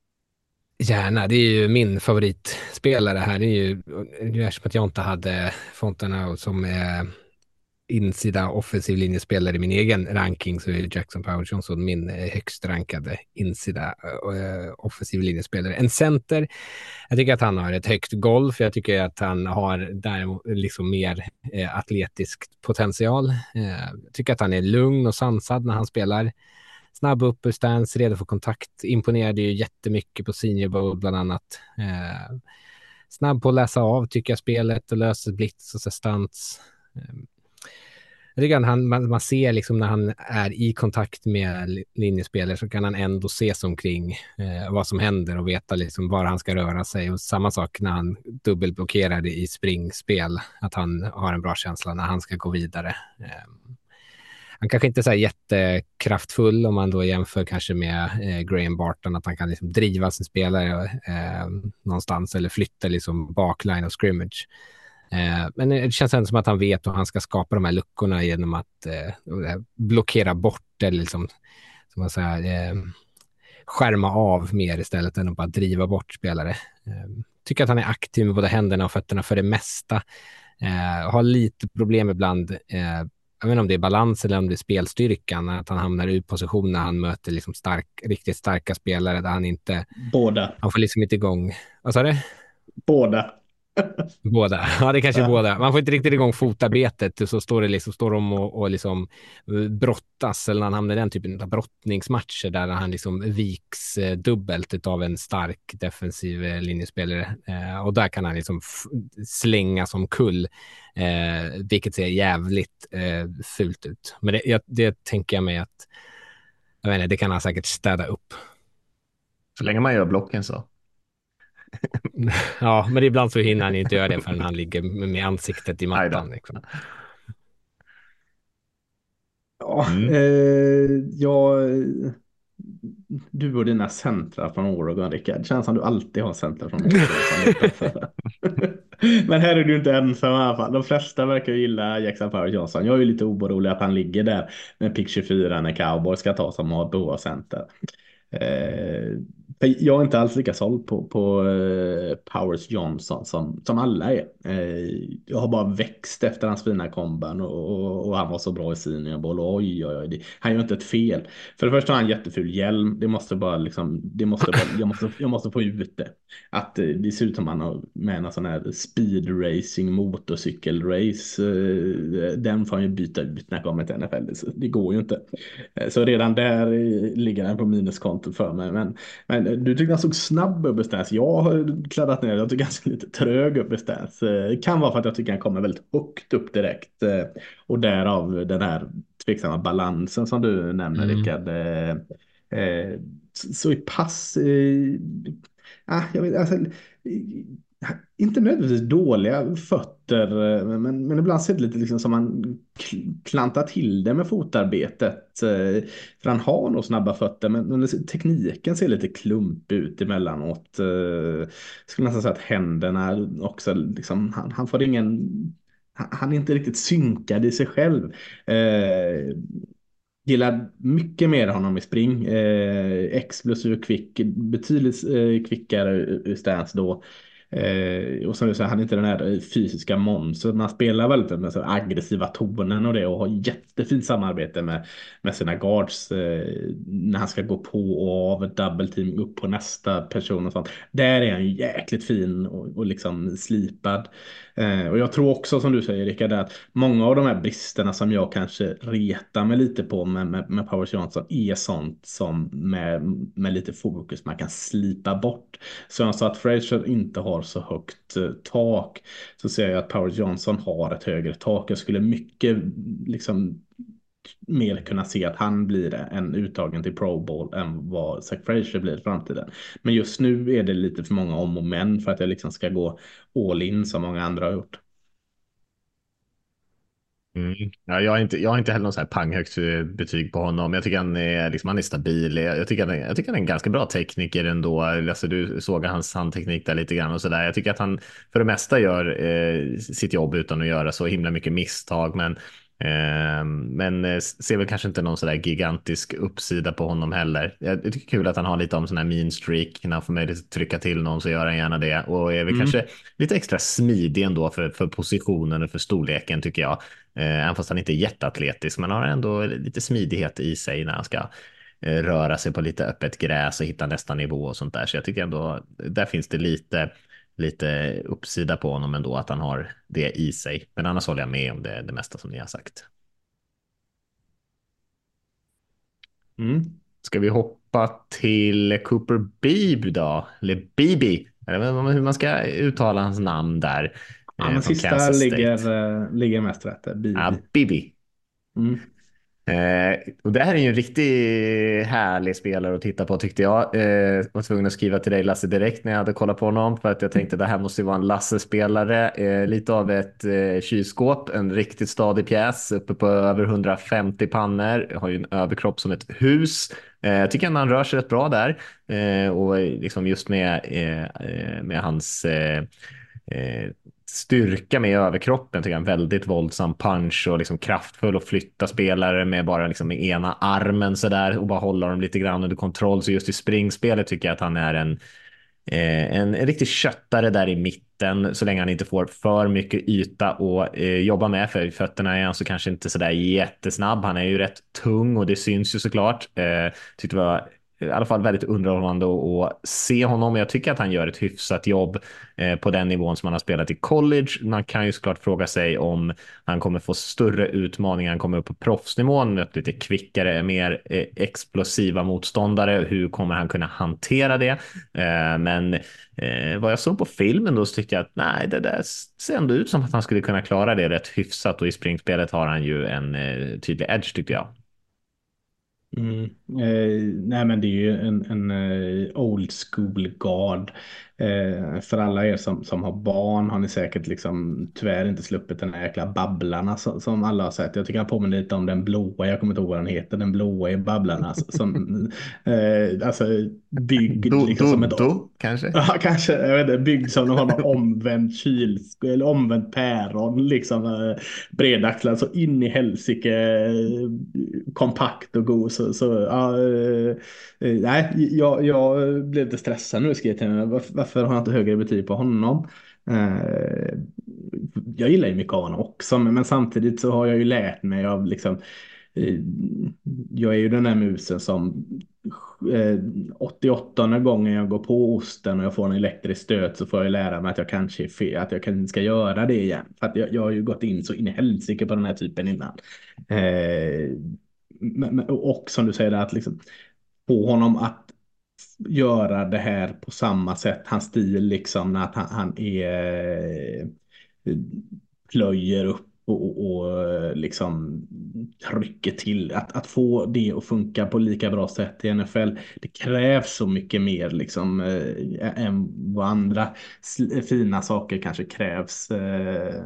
Gärna, det är ju min favoritspelare här. Det är ju, det är som att jag inte hade Fontenot som är insida offensiv linjespelare i min egen ranking, så är Jackson Powers Johnson min högst rankade insida uh, offensiv linjespelare. En center, jag tycker att han har ett högt golv, för jag tycker att han har där liksom mer uh, atletisk potential. Uh, jag tycker att han är lugn och sansad när han spelar. Snabb upp ur stance, redo för kontakt. Imponerade ju jättemycket på Senior Bowl bland annat. Eh, snabb på att läsa av, tycker jag, spelet och löser blitz och så stans. Eh, jag tycker att han, man, man ser liksom när han är i kontakt med linjespelare så kan han ändå se sig omkring eh, vad som händer och veta liksom var han ska röra sig. Och samma sak när han dubbelblockerade i springspel, att han har en bra känsla när han ska gå vidare. Eh, Han kanske inte är så här jättekraftfull om man då jämför kanske med eh, Graham Barton, att han kan liksom driva sin spelare eh, någonstans eller flytta liksom bakline och scrimmage. Eh, men det känns ändå som att han vet hur han ska skapa de här luckorna genom att eh, blockera bort eller liksom, som man säger, eh, skärma av mer istället än att bara driva bort spelare. Eh, tycker att han är aktiv med både händerna och fötterna för det mesta. Eh, har lite problem ibland eh, jag vet inte om det är balans eller om det är spelstyrkan, att han hamnar ur position när han möter liksom stark, riktigt starka spelare där han inte... Båda. Han får liksom inte igång... Vad sa du? Båda. Båda. Ja, det kanske är ja. båda. Man får inte riktigt igång fotarbetet, så står det liksom, står de och, och liksom brottas, eller när han hamnar i den typen av brottningsmatcher där han liksom viks dubbelt av en stark defensiv linjespelare. Eh, och där kan han liksom f- slänga som kull, eh, vilket ser jävligt eh, fult ut. Men det, jag, det tänker jag mig att jag vet inte, det kan han säkert städa upp. Så länge man gör blocken så. Ja, men ibland så hinner han inte göra det förrän han ligger med ansiktet i mattan. Liksom. Ja, mm. eh, jag du och dina centrar från Oregon, Rickard. Känns som du alltid har centrar från Oregon. Men här är du inte ensam i alla fall. De flesta verkar gilla Jackson Powers Johnson. Jag är ju lite orolig att han ligger där med pick tjugofyra när Cowboys ska ta som har behov av center. Eh, jag är inte alls lika såld på, på eh, Powers Johnson som, som alla är. Eh, jag har bara växt efter hans fina komban och, och, och han var så bra i senior boll. Oj, oj, oj, det, han gör inte ett fel. För det första har han en jätteful hjälm. Det måste bara liksom, det måste bara, jag, måste, jag måste få ut det. Att eh, det ser ut som han har med en sån här speed racing motorcykelrace. Eh, den får han ju byta ut när han kommer till N F L. Det, det går ju inte. Eh, så redan där eh, ligger han på minuskontot för mig. Men, men du tycker han såg snabb upp i stance. Jag har kladdat ner. Jag tycker han ser lite trög upp i stance. Det kan vara för att jag tycker han kommer väldigt högt upp direkt. Och därav den här tveksamma balansen som du nämner, mm. Rickard. Så i pass... Ah, jag vet, alltså, inte nödvändigtvis dåliga fötter, men, men ibland ser det lite liksom som han klantar till det med fotarbetet. För han har nog snabba fötter, men, men tekniken ser lite klump ut emellanåt. Jag skulle nästan säga att händerna också, liksom, han, han får ingen... Han är inte riktigt synkad i sig själv. Eh, gillar mycket mer honom i spring. Eh, explosiv och kvick. Betydligt eh, kvickare ur stance då. Eh, och som du säger, han är inte den här fysiska monstret. Man spelar väldigt med så aggressiva tonen och det. Och har jättefint samarbete med, med sina guards. Eh, när han ska gå på och av ett double team upp på nästa person och sånt. Där är han ju jäkligt fin och, och liksom slipad. Eh, och jag tror också, som du säger, Rickard, att många av de här bristerna som jag kanske retar mig lite på med, med, med Powers Johnson är sånt som med, med lite fokus man kan slipa bort. Så jag sa att Frazier inte har så högt eh, tak, så ser jag att Powers Johnson har ett högre tak. Jag skulle mycket liksom mer kunna se att han blir en uttagen till Pro Bowl än vad Zach Frazier blir i framtiden. Men just nu är det lite för många om och men för att jag liksom ska gå all in som många andra har gjort. Mm. Ja, jag har inte, jag har inte heller någon så här panghögt betyg på honom. Jag tycker han är, liksom, han är stabil. Jag tycker, han är, jag tycker han är en ganska bra tekniker ändå. Alltså, du såg hans handteknik där lite grann och sådär. Jag tycker att han för det mesta gör eh, sitt jobb utan att göra så himla mycket misstag. Men Eh, men ser väl kanske inte någon sådär gigantisk uppsida på honom heller. Jag tycker kul att han har lite om sån här mean streak. När han får möjlighet att trycka till någon så gör han gärna det. Och är väl mm. kanske lite extra smidig ändå för, för positionen och för storleken tycker jag. Eh, även fast han inte är jätteatletisk, men har ändå lite smidighet i sig när han ska eh, röra sig på lite öppet gräs och hitta nästa nivå och sånt där. Så jag tycker ändå, där finns det lite... lite uppsida på honom ändå, att han har det i sig. Men annars håller jag med om det, det mesta som ni har sagt. Mm. Ska vi hoppa till Cooper Beebe då? Eller Beebe? Jag vet inte hur man ska uttala hans namn där. Ja, men sista ligger, ligger mest rätt. Beebe. Ja, Beebe. Mm. Eh, och det här är ju en riktigt härlig spelare att titta på tyckte jag. Eh, var tvungen att skriva till dig Lasse direkt när jag hade kollat på honom för att jag tänkte det här måste ju vara en Lasse-spelare. Eh, lite av ett eh, kylskåp, en riktigt stadig pjäs uppe på över hundrafemtio pannor. Har ju en överkropp som ett hus. Eh, jag tycker att han rör sig rätt bra där. Eh, och liksom just med, eh, med hans... Eh, eh, styrka med överkroppen tycker jag, en väldigt våldsam punch och liksom kraftfull och flytta spelare med bara liksom med ena armen så där och bara hålla dem lite grann under kontroll. Så just i springspelet tycker jag att han är en eh, en, en riktig köttare där i mitten så länge han inte får för mycket yta att eh, jobba med, för fötterna är han så kanske inte så där jättesnabb. Han är ju rätt tung och det syns ju såklart. Eh, tyckte det var i alla fall väldigt underhållande att se honom. Jag tycker att han gör ett hyfsat jobb eh, på den nivån som han har spelat i college. Man kan ju såklart fråga sig om han kommer få större utmaningar. Han kommer upp på proffsnivån, möter lite kvickare, mer eh, explosiva motståndare. Hur kommer han kunna hantera det? Eh, men eh, vad jag såg på filmen då så tyckte jag att nej, det där ser ändå ut som att han skulle kunna klara det rätt hyfsat, och i springspelet har han ju en eh, tydlig edge tyckte jag. Mm. Eh, nej men det är ju en, en uh, old school guard. Eh, för alla er som, som har barn har ni säkert liksom tyvärr inte sluppit den här jäkla Babblarna som, som alla har sett. Jag tycker han påminner lite om den blåa, jag kommer inte ihåg vad den heter, den blåa i Babblarna som eh, alltså byggd Do, liksom do, som ett... do, kanske? Ja, kanske. Jag vet inte, byggd som de har någon omvänd kyl eller omvänd päron liksom eh, bredaxlad så in i helsike eh, kompakt och god så, så ja, eh, eh, nej, jag, jag blev lite stressad nu skrev jag till mig. Varför, varför har jag inte högre betyg på honom? Eh, jag gillar ju mycket av honom också men, men samtidigt så har jag ju lärt mig av liksom eh, jag är ju den där musen som åttioåttonde gången jag går på osten och jag får en elektrisk stöt så får jag lära mig att jag kanske är fel, att jag kanske ska göra det igen. För att jag, jag har ju gått in så in i helsike på den här typen innan. Eh, och som du säger att liksom, få honom att göra det här på samma sätt, hans stil liksom, att han, han är plöjer upp och, och, och liksom trycker till att, att få det att funka på lika bra sätt i N F L. Det krävs så mycket mer liksom äh, än vad andra fina saker kanske krävs. Äh,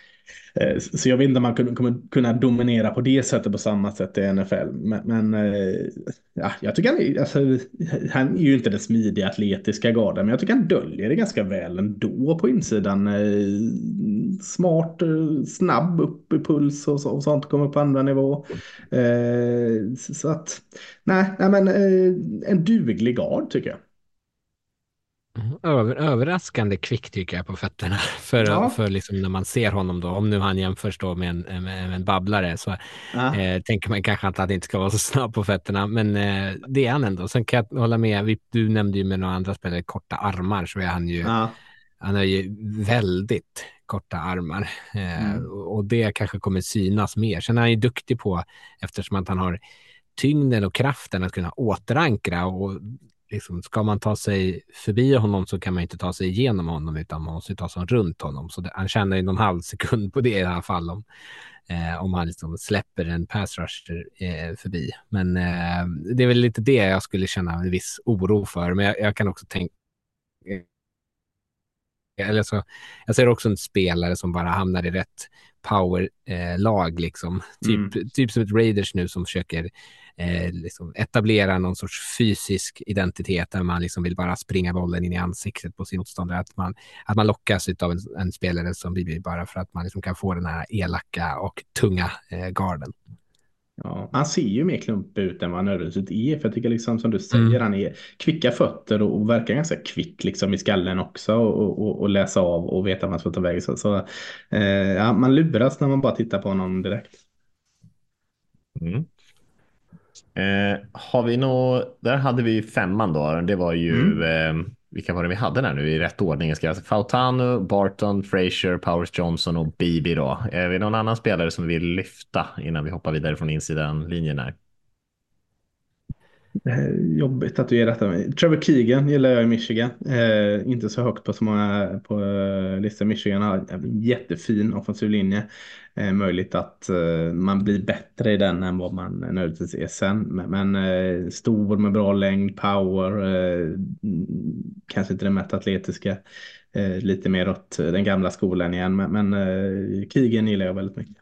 Så jag vet inte om man kommer kunna dominera på det sättet på samma sätt i N F L. Men, men ja, jag tycker han är, alltså, han är ju inte den smidiga atletiska garden. Men jag tycker han döljer det ganska väl ändå på insidan. Smart, snabb upp i puls och, så, och sånt kommer på andra nivå. Så att, nej, nej men en duglig gard tycker jag. Över, överraskande kvick tycker jag på fötterna för, ja. för liksom när man ser honom då, om nu han jämförs då med en, med en babblare så ja. eh, tänker man kanske att han inte ska vara så snabb på fötterna men eh, det är han ändå. Sen kan jag hålla med, du nämnde ju med några andra spelare korta armar så är han ju ja. han har ju väldigt korta armar eh, mm. och det kanske kommer synas mer. Sen är han ju duktig på, eftersom att han har tyngden och kraften att kunna återankra och liksom, ska man ta sig förbi honom så kan man inte ta sig igenom honom utan man måste ta sig runt honom. Så det, han tjänar ju någon halv sekund på det i alla fall om, eh, om han liksom släpper en pass rusher eh, förbi. Men eh, det är väl lite det jag skulle känna en viss oro för. Men jag, jag kan också tänka eller så, jag ser också en spelare som bara hamnar i rätt power-lag eh, liksom. Typ, mm. typ som ett Raiders nu som försöker eh, liksom etablera någon sorts fysisk identitet där man liksom vill bara springa bollen in i ansiktet på sin motståndare. Att man, att man lockas av en, en spelare som blir bara för att man liksom kan få den här elaka och tunga eh, garden. Ja, han ser ju mer klump ut än vad han nödvändigtvis är. För jag tycker liksom som du säger, mm. han är kvicka fötter och, och verkar ganska kvick liksom i skallen också. Och, och, och läsa av och veta vad man ska ta väg. Så, så eh, ja, man luras när man bara tittar på honom direkt. Mm. Eh, har vi något, där hade vi femman då. Det var ju mm. eh, vilka var det vi hade där nu i rätt ordning? Ska jag säga Fautano, Barton, Frazier, Powers Johnson och Bibi då. Är vi någon annan spelare som vill lyfta innan vi hoppar vidare från insidan linjen här? Det är jobbigt att du ger detta med. Trevor Keegan gillar jag i Michigan. Eh, inte så högt på så många på uh, listan. Michigan har en jättefin offensiv linje. Eh, möjligt att uh, man blir bättre i den än vad man nödvändigtvis är sen. Men, men uh, stor med bra längd, power, uh, kanske inte den mest atletiska. Uh, lite mer åt den gamla skolan igen. Men, men uh, Keegan gillar jag väldigt mycket.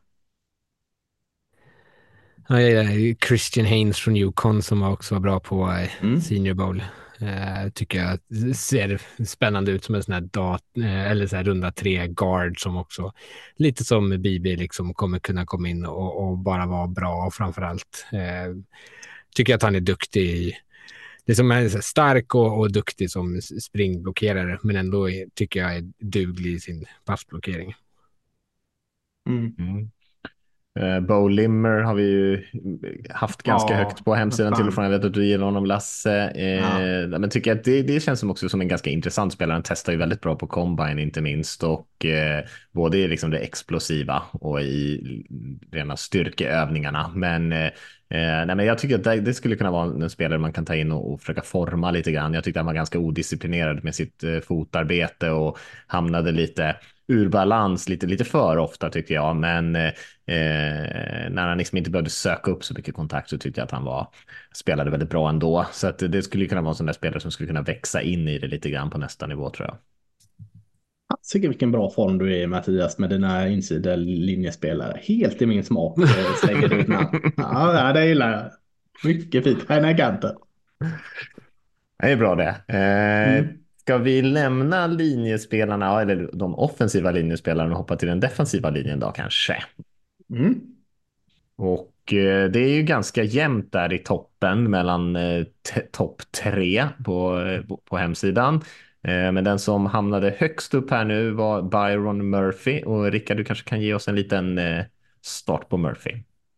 Ja, ja, ja. Christian Haynes från Yukon som också var bra på mm. Senior Bowl. Uh, tycker jag ser spännande ut som en sån här dat uh, eller så här runda tre guard som också lite som B B liksom kommer kunna komma in och, och bara vara bra och framförallt uh, tycker jag att han är duktig. Det som är stark och, och duktig som springblockerare men ändå är, tycker jag är duglig i sin passblockering. Mm. Mm. Uh, Bo Limmer har vi ju haft ganska ja, högt på hemsidan till och från. Jag vet att du gillar honom, Lasse. Uh, ja. Men tycker att det, det känns som också som en ganska intressant spelare. Han testar ju väldigt bra på Combine inte minst. Och uh, både i liksom det explosiva och i rena styrkeövningarna. Men, uh, nej, men jag tycker att det, det skulle kunna vara en spelare man kan ta in och, och försöka forma lite grann. Jag tyckte han var ganska odisciplinerad med sitt uh, fotarbete och hamnade lite ur balans lite, lite för ofta tyckte jag. Men eh, när han liksom inte behövde söka upp så mycket kontakt så tyckte jag att han var, spelade väldigt bra ändå. Så att det skulle kunna vara en sån där spelare som skulle kunna växa in i det lite grann på nästa nivå tror jag. Tycker vilken bra form du är, Mattias, med dina insidelinjespelare. Helt i min smak. Slänger du ut namn. Ja, det gillar jag. Mycket fint. Den här kanten. Det är bra det. Eh, Mm. Ska vi lämna linjespelarna, eller de offensiva linjespelarna, och hoppa till den defensiva linjen då kanske? Mm. Och eh, det är ju ganska jämnt där i toppen mellan eh, t- topp tre på, eh, på hemsidan. Eh, men den som hamnade högst upp här nu var Byron Murphy. Och Rickard, du kanske kan ge oss en liten eh, start på Murphy.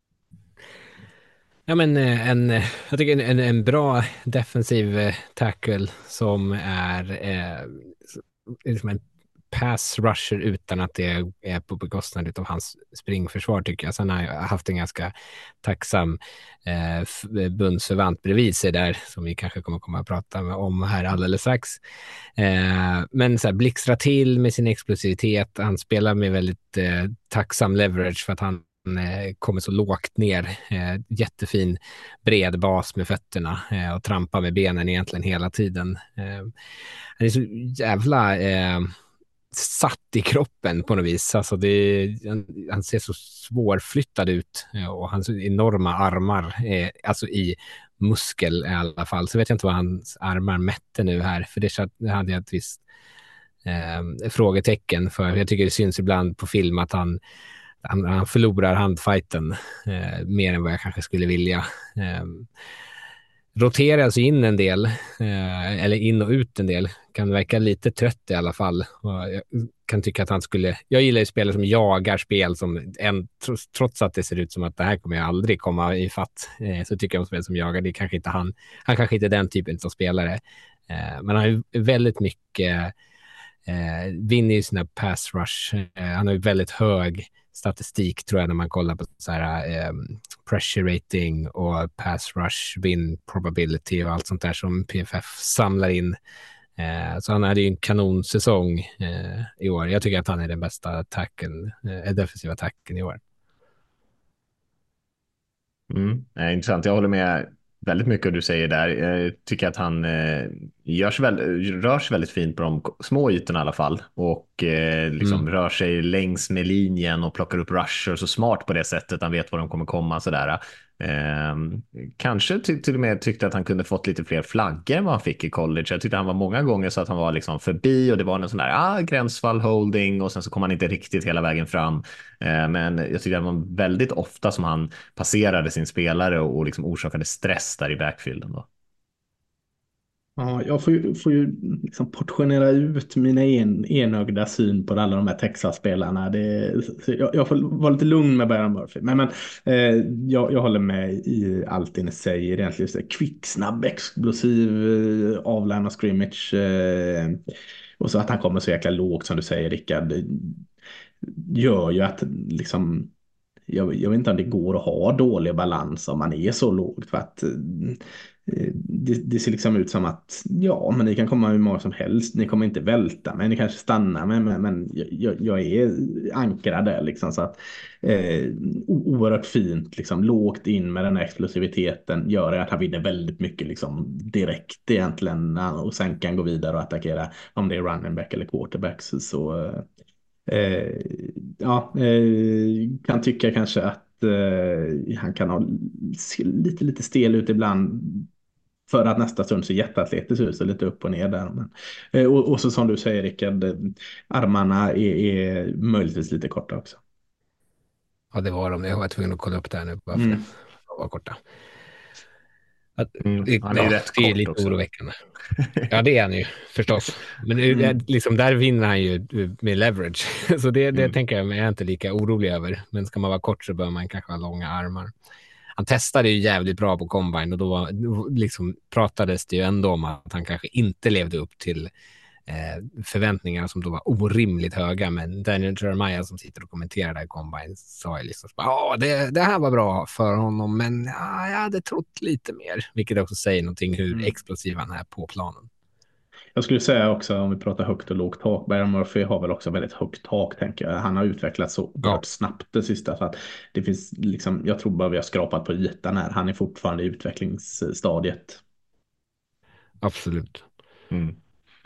Ja, men eh, en, eh, jag tycker en, en bra defensiv eh, tackle som är eh, liksom en pass rusher utan att det är på bekostnad av hans springförsvar tycker jag. Sen har jag haft en ganska tacksam eh, bundsförvant bredvid sig där som vi kanske kommer komma att prata om här alldeles strax. Eh, men så här, blixtra till med sin explosivitet. Han spelar med väldigt eh, tacksam leverage för att han kommer så lågt ner, eh, jättefin bred bas med fötterna eh, och trampar med benen egentligen hela tiden. Eh, han är så jävla eh, satt i kroppen på något vis. Alltså det, han, han ser så svårflyttad ut eh, och hans enorma armar, eh, alltså i muskel i alla fall. Så vet jag inte vad hans armar mätte nu här, för det hade jag ett visst eh, frågetecken för. Jag tycker det syns ibland på film att han Han, han förlorar handfighten eh, mer än vad jag kanske skulle vilja. Eh, roterar alltså in en del, eh, eller in och ut en del. Kan verka lite trött i alla fall. Och jag kan tycka att han skulle... Jag gillar ju spelare som jagar spel som en, trots att det ser ut som att det här kommer jag aldrig komma i fatt. Eh, så tycker jag om spel som jagar. Det är kanske inte han. Han kanske inte är den typen av spelare. Eh, men han har ju väldigt mycket... Eh, vinner ju sina pass rush. Eh, han har ju väldigt hög statistik tror jag när man kollar på så här eh, pressure rating och pass rush win probability och allt sånt där som P F F samlar in. Eh, så han hade ju en kanonsäsong eh, i år. Jag tycker att han är den bästa attacken, eh, defensiva attacken i år. Mm, eh, intressant. Jag håller med väldigt mycket du säger där. Jag tycker att han eh, görs väl, rör sig väldigt fint på de små ytorna i alla fall. Och eh, liksom mm. rör sig längs med linjen och plockar upp rusher så smart på det sättet. Han vet var de kommer komma sådär. Eh, kanske ty- till och med tyckte att han kunde fått lite fler flaggor än vad han fick i college. Jag tyckte han var många gånger så att han var liksom förbi och det var en sån där ah, gränsfall holding och sen så kom han inte riktigt hela vägen fram. Eh, men jag tyckte det var väldigt ofta som han passerade sin spelare och, och liksom orsakade stress där i backfielden då. Ja, jag får ju, får ju liksom portionera ut mina en, enögda syn på alla de här Texas-spelarna. Det, jag, jag får vara lite lugn med Byron Murphy. Men, men eh, jag, jag håller med i allt det ni säger. Egentligen så kvick, snabb, explosiv, eh, avline och scrimmage. Eh, och så att han kommer så jäkla lågt som du säger, Rickard. Gör ju att liksom... Jag, jag vet inte om det går att ha dålig balans om man är så lågt, för att eh, det, det ser liksom ut som att ja, men ni kan komma hur många som helst, ni kommer inte välta men ni kanske stannar med, men, men jag, jag är ankrad där liksom, så att eh, oerhört fint liksom, lågt in med den här explosiviteten gör att han vinner väldigt mycket liksom, direkt egentligen och sen kan gå vidare och attackera om det är running back eller quarterbacks så Eh, ja, eh, kan tycka kanske att eh, han kan ha se lite, lite stel ut ibland för att nästa stund så jätteatletiskt ut så lite upp och ner där. Men, eh, och, och så som du säger Rickard, armarna är, är möjligtvis lite korta också. Ja, det var de. Jag var tvungen att kolla upp det här nu bara för mm. att vara korta. Att, mm, han är ja, rätt det är kort lite också. Oroväckande. Ja, det är han ju förstås. Men mm. liksom, där vinner han ju med leverage. Så det, det mm. tänker jag, men jag är inte lika orolig över. Men ska man vara kort så bör man kanske ha långa armar. Han testade ju jävligt bra på Combine och då var, liksom, pratades det ju ändå om att han kanske inte levde upp till eh, förväntningar som då var orimligt höga. Men Daniel Jeremiah som sitter och kommenterar där i Combine sa ju liksom ja, det, det här var bra för honom, men ja, jag hade trott lite mer. Vilket också säger någonting hur mm. explosiv han är på planen. Jag skulle säga också, om vi pratar högt och lågt tak, Byron Murphy har väl också väldigt högt tak, tänker jag. Han har utvecklats så Ja. snabbt det sista, så att det finns liksom, jag tror bara vi har skrapat på ytan här. Han är fortfarande i utvecklingsstadiet. Absolut. Mm.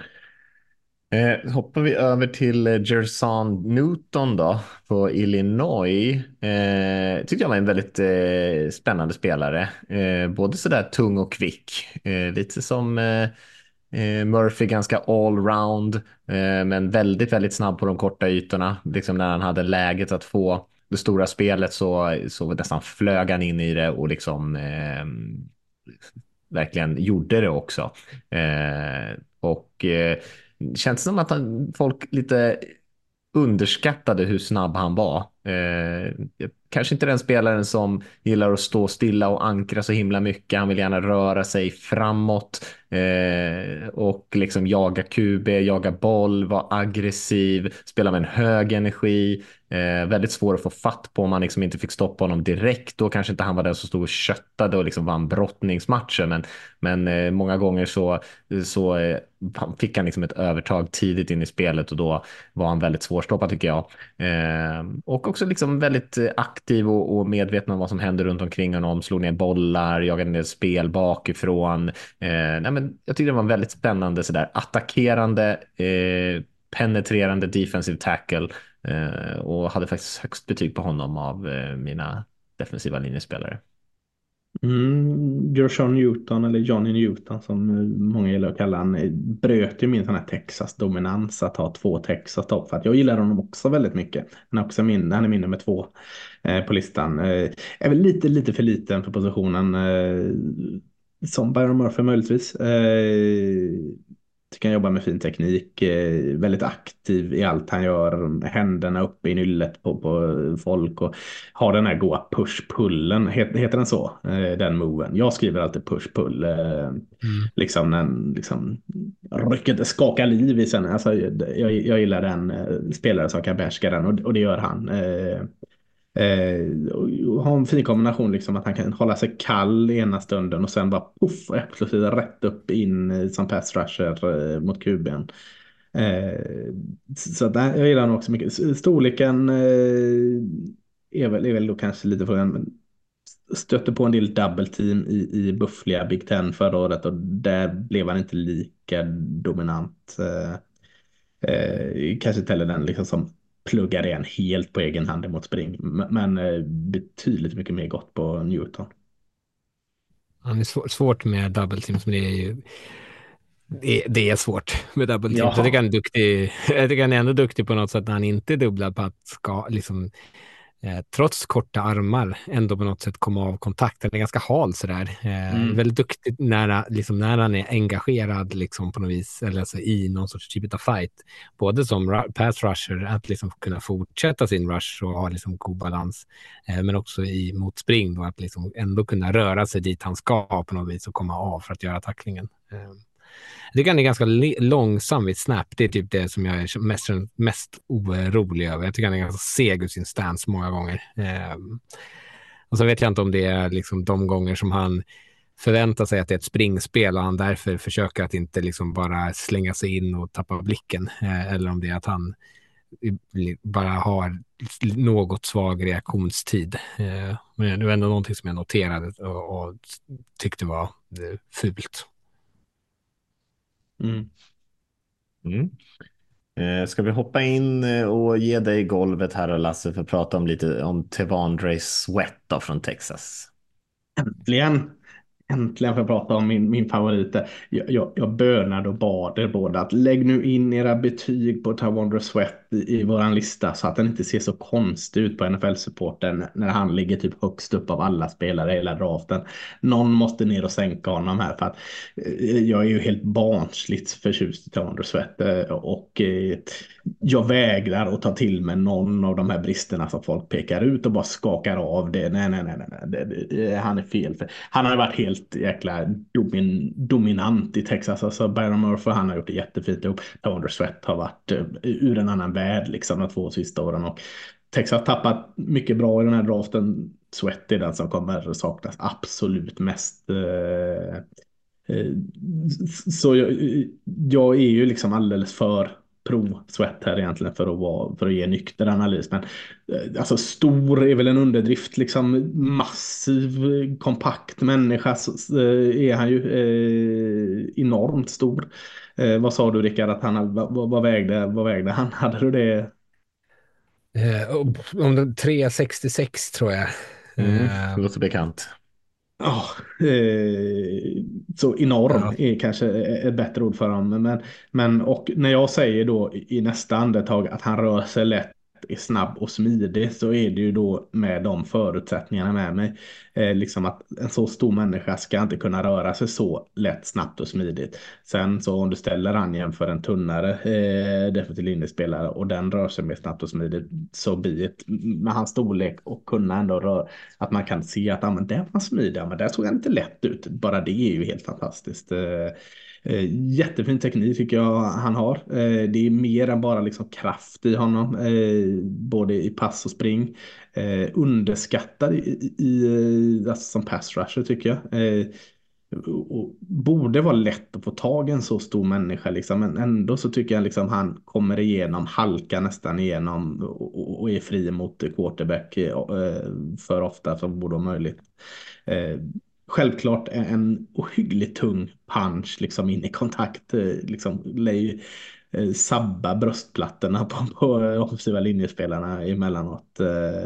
Eh, hoppar vi över till eh, Jerson Newton då på Illinois. Eh, tyckte jag var en väldigt eh, spännande spelare. Eh, både sådär tung och kvick. Eh, lite som eh, eh, Murphy, ganska allround. Eh, men väldigt, väldigt snabb på de korta ytorna. Liksom när han hade läget att få det stora spelet så, så nästan flög han in i det och liksom eh, verkligen gjorde det också. Eh, och eh, känns som att han, folk lite underskattade hur snabb han var. Eh, kanske inte den spelaren som gillar att stå stilla och ankra så himla mycket. Han vill gärna röra sig framåt eh, och liksom jaga Q B, jaga boll, vara aggressiv, spela med en hög energi. Eh, väldigt svår att få fatt på om man liksom inte fick stoppa honom direkt. Då kanske inte han var den som stod och köttade och liksom vann brottningsmatcher. Men, men eh, många gånger så, så eh, fick han liksom ett övertag tidigt in i spelet och då var han väldigt svårstoppad tycker jag. Eh, och också liksom väldigt aktiv och, och medveten om vad som händer runt omkring honom. Slog ner bollar, jagade ner spel bakifrån. Eh, nej men jag tyckte det var en väldigt spännande sådär attackerande, eh, penetrerande defensive tackle. Uh, och hade faktiskt högst betyg på honom av uh, mina defensiva linjespelare. Mm, Gershon Newton, eller Johnny Newton som många gillar att kalla han, bröt ju min sån här Texas-dominans att ha två Texas-topp, för att jag gillar honom också väldigt mycket. Han är också min, han är min nummer två eh, på listan. Eh, är väl lite, lite för liten för positionen eh, som Byron Murphy möjligtvis. Eh, kan jobba med fin teknik, eh, väldigt aktiv i allt han gör, händerna uppe i nyllet på, på folk och har den här goa push-pullen, Het, heter den så, eh, den moven. Jag skriver alltid push-pull, eh, mm. liksom en liksom, rycket skaka liv i sen. Alltså, jag, jag gillar den eh, spelare som kan behärska den och, och det gör han. Eh, Eh, och ha en fin kombination liksom, att han kan hålla sig kall i ena stunden och sen bara puff, explosivt rätt upp in eh, som pass rusher eh, mot kuben. Eh, så där, jag gillar honom också mycket. Storleken eh, är, väl, är väl då kanske lite frågan, men stötte på en del double team i, i buffliga Big Ten förra året och där blev han inte lika dominant. Eh, eh, kanske inte heller den liksom som pluggar igen helt på egen hand mot spring. Men eh, betydligt mycket mer gott på Newton. Han är svår, svårt med double teams, men det är ju det, det är svårt med double teams. Jaha. Jag tycker han är duktig. Jag tycker han är ändå duktig på något sätt när han inte är dubblad på att ska liksom eh, trots korta armar ändå på något sätt komma av kontakten. Det är ganska hal sådär. Eh, mm. Väldigt duktigt när, liksom, när han är engagerad liksom, på något vis, eller alltså, i någon sorts typ av fight. Både som ra- pass rusher, att liksom kunna fortsätta sin rush och ha liksom, god balans. Eh, men också i motspring då, att liksom, ändå kunna röra sig dit han ska på något vis och komma av för att göra tacklingen. Eh, Jag tycker han är ganska le- långsam vid snap. Det är typ det som jag är mest, mest orolig över. Jag tycker han är ganska seg ur sin stance många gånger. Ehm. Och så vet jag inte om det är liksom de gånger som han förväntar sig att det är ett springspel och han därför försöker att inte liksom bara slänga sig in och tappa blicken. Ehm. Eller om det är att han bara har något svag reaktionstid. Ehm. Men det var ändå någonting som jag noterade och, och tyckte var eh, fult. Mm. Mm. Eh, ska vi hoppa in och ge dig golvet här och Lasse för att prata om lite om T'Vondre Sweat då, från Texas? Äntligen! Äntligen får jag prata om min, min favorit. Jag, jag, jag bönade och bad er båda att lägg nu in era betyg på T'Vondre Sweat i, i våran lista så att den inte ser så konstig ut på N F L-supporten när han ligger typ högst upp av alla spelare i hela draften. Någon måste ner och sänka honom här för att eh, jag är ju helt barnsligt förtjust i T'Vondre Sweat eh, och eh, jag vägrar att ta till mig någon av de här bristerna som folk pekar ut och bara skakar av det. Nej, nej, nej, nej, nej. Det, det, han är fel. För han har varit helt jäkla domin, dominant i Texas. Alltså Byron Murphy, han har gjort det jättefint ihop. T'Vondre Sweat har varit uh, ur en annan värld liksom de två sista åren. Och Texas har tappat mycket bra i den här draften. Sweat är den som kommer saknas absolut mest. Uh, Eh, så jag, jag är ju liksom alldeles för pro-Sweat här egentligen för att, vara, för att ge nykter analys. Men eh, alltså stor är väl en underdrift. Liksom massiv, kompakt människa så, eh, är han ju eh, enormt stor. Eh, vad sa du Rickard att han vad, vad, vägde, vad vägde han? Hade du det? Eh, om det tre sextiosex tror jag. Mm, Eh, det låter bekant. Ja, eh, så enorm Ja. är kanske ett bättre ord för honom. Men, men och när jag säger då i nästa andetag att han rör sig lätt, är snabb och smidig, så är det ju då med de förutsättningarna med mig. Eh, liksom att en så stor människa ska inte kunna röra sig så lätt, snabbt och smidigt. Sen så om du ställer han jämför en tunnare eh, definitiv linjespelare och den rör sig mer snabbt och smidigt, så blir det med hans storlek och kunna ändå röra, att man kan se att ah, men där var smidig, men där såg han inte lätt ut. Bara det är ju helt fantastiskt. Eh, Eh, jättefin teknik tycker jag han har. Eh, det är mer än bara liksom kraft i honom. Eh, både i pass och spring. Eh, underskattad i, i, alltså som pass rusher tycker jag. Eh, och borde vara lätt att få tag i en så stor människa. Liksom. Men ändå så tycker jag liksom han kommer igenom, halkar nästan igenom och, och är fri mot quarterback eh, för ofta som borde vara möjligt. Eh, Självklart en ohyggligt tung punch liksom in i kontakt. Liksom lär ju eh, sabba bröstplattorna på, på offensiva linjespelarna emellanåt.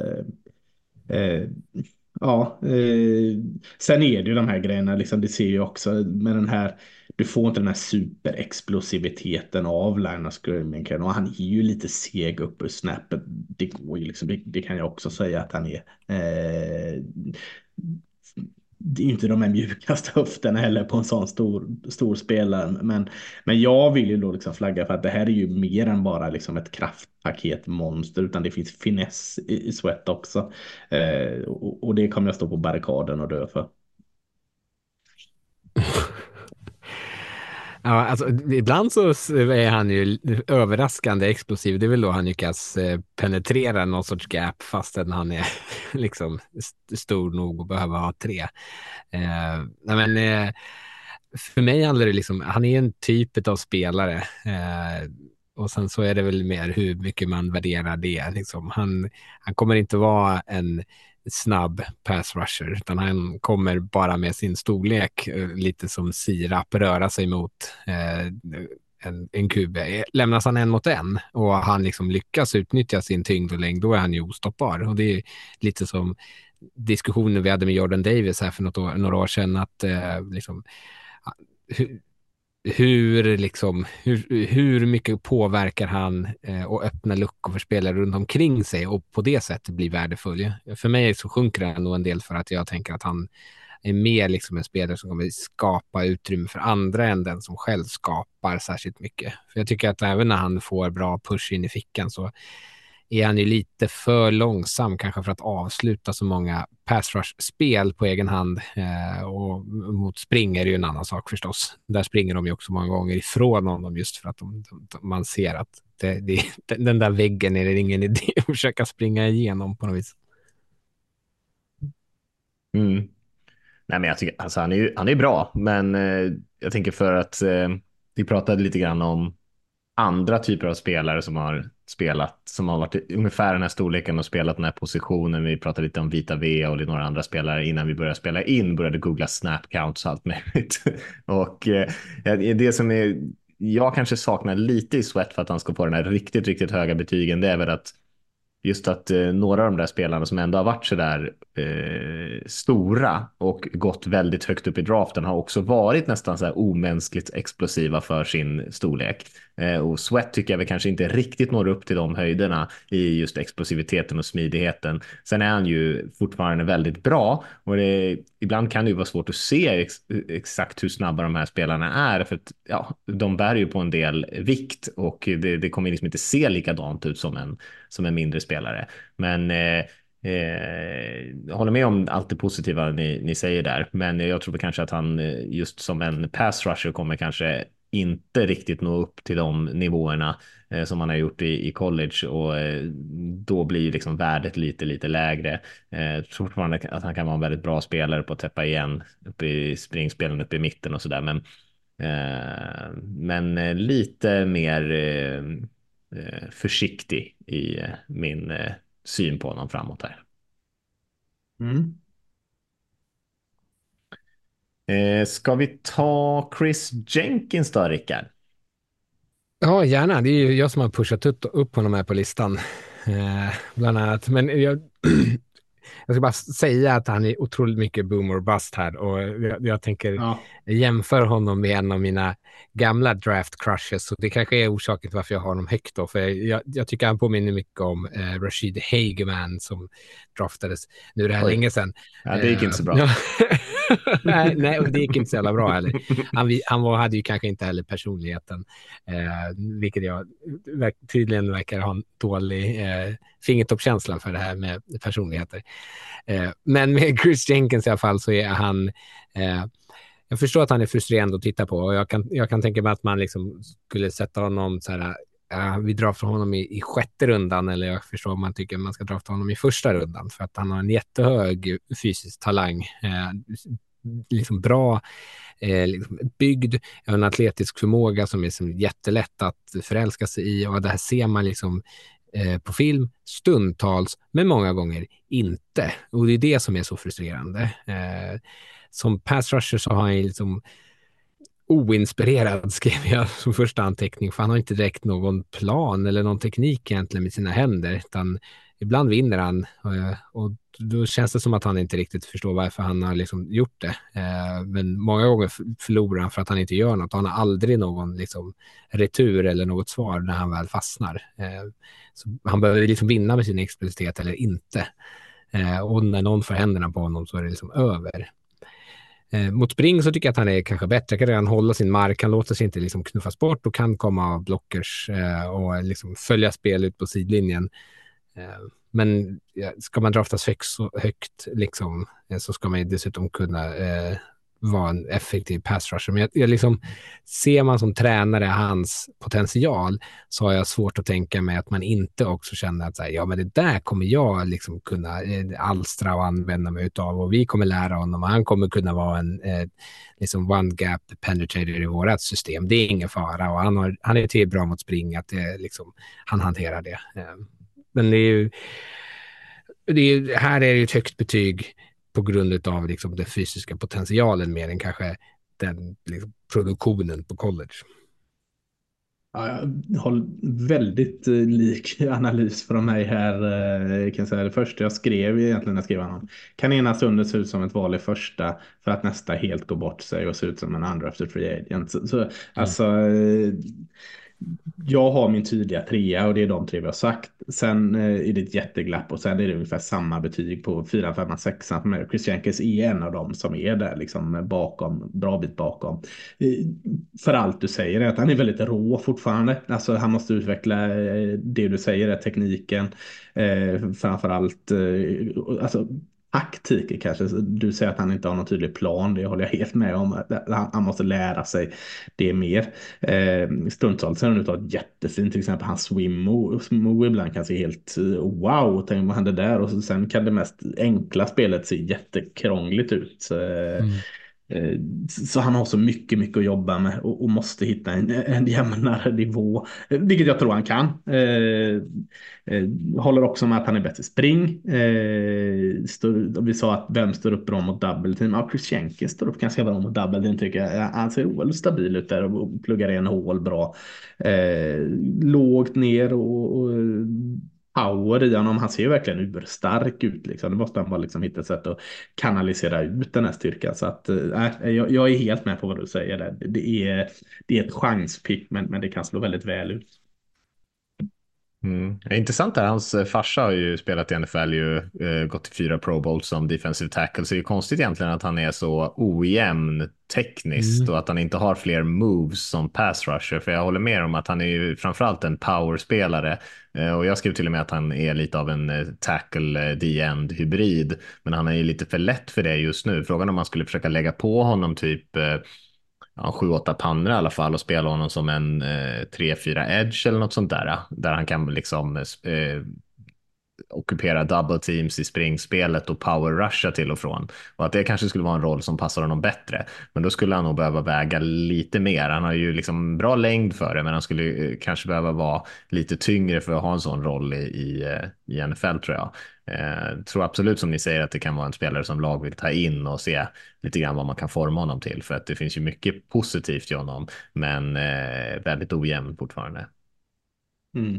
Eh, eh, ja, eh, sen är det ju de här grejerna, liksom, det ser ju också med den här, du får inte den här superexplosiviteten av line of scrimming, och han är ju lite seg upp ur snappet. Det går ju liksom, det, det kan jag också säga att han är. Eh, det är inte de här mjukaste höfterna heller på en sån stor, stor spelare. Men, men jag vill ju då liksom flagga för att det här är ju mer än bara liksom ett kraftpaketmonster, utan det finns finess i, i Sweat också. Eh, och, och det kommer jag stå på barrikaden och dö för. Ja, alltså, ibland så är han ju överraskande explosiv. Det är väl då han lyckas penetrera någon sorts gap fastän han är liksom stor nog och behöver ha tre. Eh, men, eh, för mig handlar det liksom, han är en typ av spelare. Eh, och sen så är det väl mer hur mycket man värderar det. Liksom. Han, han kommer inte vara en snabb pass rusher, utan han kommer bara med sin storlek lite som sirap röra sig mot eh, en, en Q B. Lämnas han en mot en och han liksom lyckas utnyttja sin tyngd och längd, då är han ju ostoppbar. Och det är lite som diskussionen vi hade med Jordan Davis här för något år, några år sedan, att eh, liksom hur, hur, liksom, hur, hur mycket påverkar han eh, och öppnar luckor för spelare runt omkring sig och på det sättet blir värdefull. För mig så sjunker det nog en del för att jag tänker att han är mer liksom en spelare som kommer skapa utrymme för andra än den som själv skapar särskilt mycket. För jag tycker att även när han får bra push in i fickan så är han ju lite för långsam kanske för att avsluta så många pass rush-spel på egen hand. Eh, och mot spring är det ju en annan sak förstås. Där springer de ju också många gånger ifrån honom just för att de, de, man ser att det, det, den där väggen är det ingen idé att försöka springa igenom på något vis. Mm. Nej, men jag tycker, alltså, han är ju, han är bra, men eh, jag tänker för att eh, vi pratade lite grann om andra typer av spelare som har spelat, som har varit ungefär den här storleken och spelat den här positionen. Vi pratade lite om Vita V och några andra spelare innan vi började spela in, började googla snap counts och allt möjligt. Och eh, det som är, jag kanske saknar lite i Sweat för att han ska få den här riktigt, riktigt höga betygen, det är väl att just att eh, några av de där spelarna som ändå har varit så där eh, stora och gått väldigt högt upp i draften har också varit nästan så här omänskligt explosiva för sin storlek. Eh, och Sweat tycker jag väl kanske inte riktigt når upp till de höjderna i just explosiviteten och smidigheten. Sen är han ju fortfarande väldigt bra och det, ibland kan det ju vara svårt att se ex, exakt hur snabba de här spelarna är, för att ja, de bär ju på en del vikt och det, det kommer liksom inte se likadant ut som en, som en mindre spelare. Men eh, Eh, jag håller med om allt det positiva ni, ni säger där, men jag tror kanske att han just som en pass rusher kommer kanske inte riktigt nå upp till de nivåerna eh, som han har gjort i, i college och eh, då blir liksom värdet lite, lite lägre. Eh, jag tror fortfarande att han kan vara en väldigt bra spelare på att täppa igen uppe i springspelen uppe i mitten och sådär, men, eh, men eh, lite mer eh, eh, försiktig i eh, min eh, syn på honom framåt här. Mm. Eh, ska vi ta Chris Jenkins då, Rickard? Ja, gärna. Det är ju jag som har pushat upp, upp honom här på listan. Eh, bland annat. Men jag, jag ska bara säga att han är otroligt mycket boomer bust här. Och jag, jag tänker Ja. jämföra honom med en av mina gamla draft crushes. Så det kanske är orsaken till varför jag har honom högt då. För jag, jag tycker han påminner mycket om eh, Rashid Hageman som draftades. Nu är det här Oj. länge sedan. Ja, det gick eh, inte så bra. nej, nej, och det gick inte så jävla bra heller. Han, han var, hade ju kanske inte heller personligheten. Eh, vilket jag verk, tydligen verkar ha en dålig eh, fingertoppkänsla för det här med personligheter. Eh, men med Chris Jenkins i alla fall så är han... Eh, jag förstår att han är frustrerande att titta på och jag kan, jag kan tänka mig att man liksom skulle sätta honom så här, ja, vi drar för honom i, i sjätte rundan, eller jag förstår om man tycker man ska dra för honom i första rundan för att han har en jättehög fysisk talang, eh, liksom bra eh, liksom byggd, en atletisk förmåga som är som jättelätt att förälska sig i, och det här ser man liksom eh, på film stundtals, men många gånger inte, och det är det som är så frustrerande. Eh, Som pass rusher så har han liksom oinspirerad, skrev jag som första anteckning, för han har inte direkt någon plan eller någon teknik egentligen med sina händer, utan ibland vinner han och då känns det som att han inte riktigt förstår varför han har liksom gjort det. Men många gånger förlorar han för att han inte gör något. Han har aldrig någon liksom retur eller något svar när han väl fastnar. Så han behöver liksom vinna med sin explosivitet eller inte. Och när någon får händerna på honom så är det liksom över. Eh, mot spring så tycker jag att han är kanske bättre, kan redan hålla sin mark, han låter sig inte liksom knuffas bort och kan komma av blockers eh, och liksom följa spel ut på sidlinjen. Eh, men ja, ska man draftas högt, så, högt liksom, eh, så ska man ju dessutom kunna eh, vara en effektiv pass rusher. Men jag, jag liksom, ser man som tränare hans potential så har jag svårt att tänka mig att man inte också känner att så här, ja, men det där kommer jag liksom kunna eh, alstra och använda mig utav, och vi kommer lära honom och han kommer kunna vara en eh, liksom one gap penetrator i vårat system. Det är ingen fara, och han, har, han är till bra mot spring att det, liksom, han hanterar det. Eh, men det är ju, det är ju, här är det ett högt betyg på grund av liksom den fysiska potentialen mer än kanske den liksom produktionen på college. Ja, jag har väldigt eh, lik analys från mig här. Eh, kan jag säga. Det första jag skrev egentligen när jag skrev honom. Kan ena stunden se ut som ett val i första för att nästa helt går bort sig och se ut som en andra efter free agent. Så, så, mm. Alltså... Eh, jag har min tydliga trea och det är de tre vi har sagt. Sen eh, är det ett jätteglapp och sen är det ungefär samma betyg på fyra, fem, sex. Chris Jenkins är en av dem som är där liksom bakom, bra bit bakom. Eh, för allt du säger är att han är väldigt rå fortfarande. Alltså han måste utveckla eh, det du säger är tekniken. Eh, framförallt eh, alltså taktik kanske. Du säger att han inte har någon tydlig plan. Det håller jag helt med om. Han måste lära sig det mer. Eh, stundtals ser han ut att ha jättefint. Till exempel hans swim move ibland kan se helt wow. Tänk vad hände där. Och sen kan det mest enkla spelet se jättekrångligt ut. Eh, mm. Så han har så mycket, mycket att jobba med och, och måste hitta en, en jämnare nivå, vilket jag tror han kan. Eh, eh, håller också med att han är bättre spring. Eh, stör, vi sa att vem står upp bra mot double team? Ja, Chris Jenkins står upp ganska bra mot double team tycker jag. Han ser oerhört stabil ut där och pluggar i en hål bra. Eh, lågt ner och, och power i honom. Han ser ju verkligen urstark ut. Liksom. Det måste han bara liksom hitta ett sätt att kanalisera ut den här styrkan. Så att, äh, jag, jag är helt med på vad du säger där. Det är, det är ett chanspick, men, men det kan slå väldigt väl ut. Mm. Intressant där, hans farsa har ju spelat i N F L, ju eh, gått till fyra Pro Bowls som defensive tackle, så det är konstigt egentligen att han är så ojämn tekniskt mm. och att han inte har fler moves som pass rusher, för jag håller med om att han är ju framförallt en powerspelare eh, och jag skrev till och med att han är lite av en eh, tackle eh, D-end hybrid, men han är ju lite för lätt för det just nu. Frågan om man skulle försöka lägga på honom typ eh, ja, sju åtta pannor i alla fall och spela honom som en eh, tre fyra edge eller något sånt där. Där han kan liksom eh, ockupera double teams i springspelet och power rusha till och från. Och att det kanske skulle vara en roll som passar honom bättre. Men då skulle han nog behöva väga lite mer. Han har ju liksom bra längd för det, men han skulle eh, kanske behöva vara lite tyngre för att ha en sån roll i, i, eh, i N F L tror jag. Eh, tror absolut som ni säger att det kan vara en spelare som lag vill ta in och se lite grann vad man kan forma honom till. För att det finns ju mycket positivt i honom, men eh, väldigt ojämn fortfarande. Mm.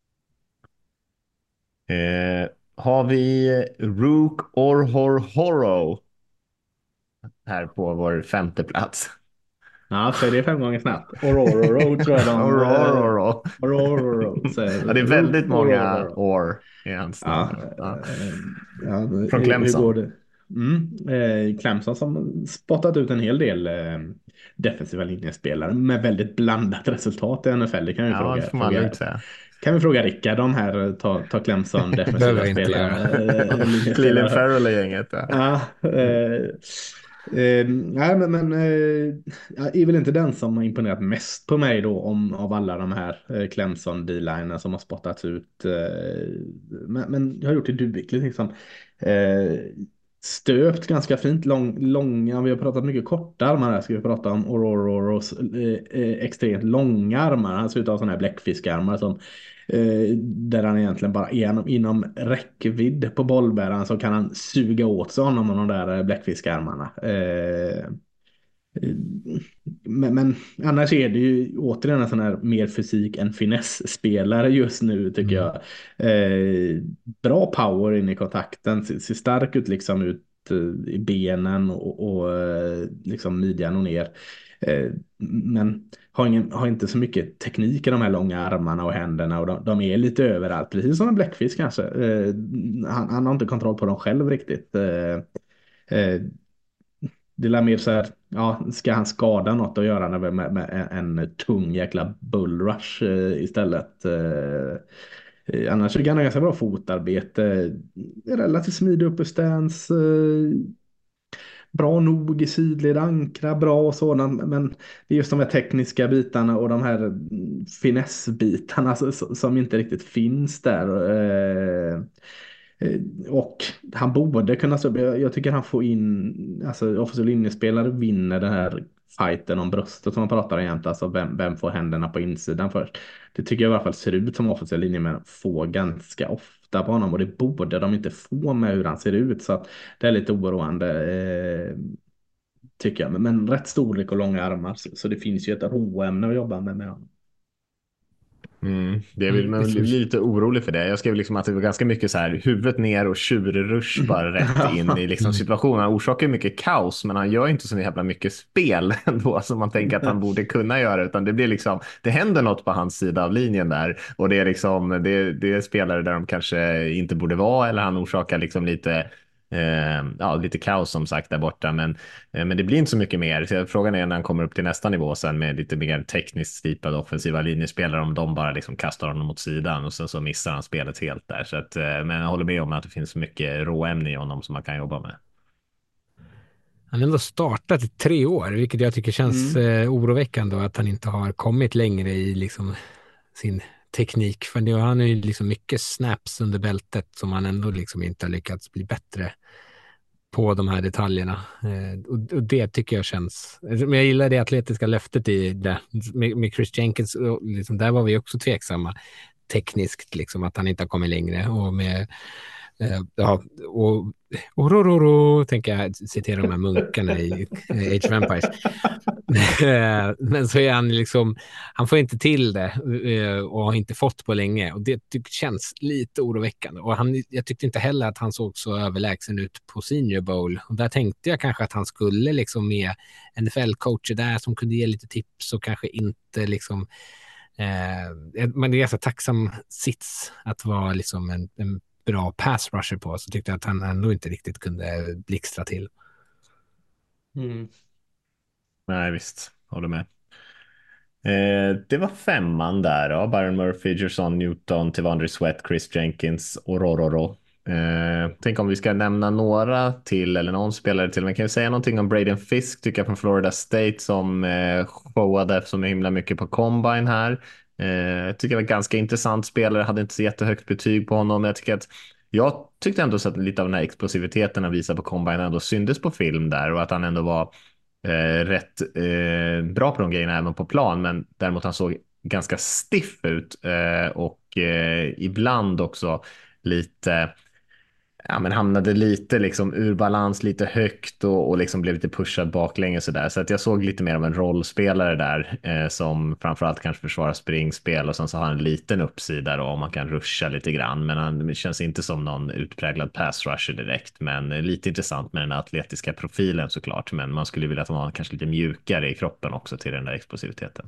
Eh, har vi Rook Orhor Horror här på vår femte plats. Ja, så är det fem gånger snabbt. Orororo tror jag de... Orororo. Orororo. Ja, det är väldigt många or i hans namn. Ja, Ja. ja, Från Clemson. Hur går det? Mm. Eh, Clemson som spottat ut en hel del eh, defensiva linjespelare med väldigt blandat resultat i N F L. Det kan vi Ja, fråga. det får man fråga. säga. Kan vi fråga Rickard om här ta, ta Clemson defensiva spelare? Cleveland Farrell är inget. Ja, ja eh, Eh, nej men, men eh, jag är väl inte den som har imponerat mest på mig då om, av alla de här eh, Clemson D-liner som har spottats ut. Eh, men, men jag har gjort det duvvikligt liksom. Eh, stöpt ganska fint, lång, långa, vi har pratat mycket korta armar här, ska vi prata om Ororos eh, eh, extremt långa armar. Han ser ut att ha sådana här bläckfiskarmar som Eh, där han egentligen bara är inom räckvidd på bollbäraren, så kan han suga åt sig honom med de där bläckfiskarmarna. Eh, men, men annars är det ju återigen en sån här mer fysik än finess-spelare just nu tycker Mm. jag. Eh, bra power in i kontakten, ser, ser stark ut liksom ut i benen och, och liksom midjan och ner. Eh, men har, ingen, har inte så mycket teknik i de här långa armarna och händerna, och de, de är lite överallt, precis som en bläckfisk kanske. Eh, han, han har inte kontroll på dem själv riktigt. Eh, eh, det lär mer så här, ja, ska han skada något att göra med, med, med en, en tung jäkla bullrush eh, istället. Eh, eh, annars kan han ganska bra fotarbete, relativt smidig upp i stance, eh, bra nog i sidled, ankra bra och sådant, men det är just de här tekniska bitarna och de här finessbitarna som inte riktigt finns där. Och han borde kunna, jag tycker han får in, alltså offensiv linjespelare vinner den här fighten om bröstet som man pratar om jämt, alltså vem, vem får händerna på insidan först. Det tycker jag i alla fall ser ut som offensiv linjemän får ganska ofta på honom, och det borde de inte få med hur han ser ut, så att det är lite oroande eh, tycker jag, men, men rätt storlek och långa armar, så, så det finns ju ett råämne att jobba med med honom. Mm, det är väl, man blir lite orolig för det. Jag skrev liksom att det var ganska mycket så här huvudet ner och tjurrush bara rätt in i liksom situationen. Han orsakar mycket kaos, men han gör inte så jävla mycket spel ändå som man tänker att han borde kunna göra, utan det blir liksom, det händer något på hans sida av linjen där, och det är liksom, det, det är spelare där de kanske inte borde vara, eller han orsakar liksom lite Eh, ja, lite kaos som sagt där borta, men, eh, men det blir inte så mycket mer. Så frågan är när han kommer upp till nästa nivå sen med lite mer tekniskt slipade offensiva linjespelare, om de bara liksom kastar honom mot sidan och sen så missar han spelet helt där. Så att, eh, men jag håller med om att det finns mycket råämne i honom som man kan jobba med. Han har ändå startat i tre år, vilket jag tycker känns mm. eh, oroväckande, att han inte har kommit längre i liksom sin teknik. För det, han har ju liksom mycket snaps under bältet som han ändå liksom inte har lyckats bli bättre på de här detaljerna. Eh, och, och det tycker jag känns... Men jag gillar det atletiska löftet i det. Med, med Chris Jenkins, liksom, där var vi också tveksamma tekniskt, liksom, att han inte har kommit längre. Och med... Uh, ja, och orororo, tänker jag citera de här munkarna i Age of Empires. Men så är han liksom, han får inte till det uh, och har inte fått på länge, och det tyck, känns lite oroväckande. Och han, jag tyckte inte heller att han såg så överlägsen ut på Senior Bowl, och där tänkte jag kanske att han skulle liksom med N F L-coacher där som kunde ge lite tips och kanske inte liksom uh, men det är ganska tacksam sits att vara liksom en, en bra pass rusher på, så tyckte jag att han ändå inte riktigt kunde blixtra till. Mm. Nej, visst. Håller med. Eh, det var femman där då. Byron Murphy, Gerson Newton, Tivandre Sweat, Chris Jenkins och Rororo. Eh, tänk om vi ska nämna några till eller någon spelare till. Men kan vi säga någonting om Braden Fisk tycker jag från Florida State som eh, showade så himla mycket på Combine här. Eh, jag tycker det var ganska intressant spelare, hade inte så jättehögt betyg på honom. Men jag tycker att jag tyckte ändå så att lite av den här explosiviteten han visade på Combine ändå syndes på film där och att han ändå var eh, rätt eh, bra på de grejerna även på plan, men däremot han såg ganska stiff ut eh, och eh, ibland också lite ja, men hamnade lite liksom ur balans, lite högt och, och liksom blev lite pushad baklänges så där. Så att jag såg lite mer av en rollspelare där eh, som framförallt kanske försvarar springspel och sen så har han en liten uppsida då, om man kan ruscha lite grann. Men han känns inte som någon utpräglad pass rusher direkt, men lite intressant med den atletiska profilen såklart. Men man skulle vilja att han var kanske lite mjukare i kroppen också till den där explosiviteten.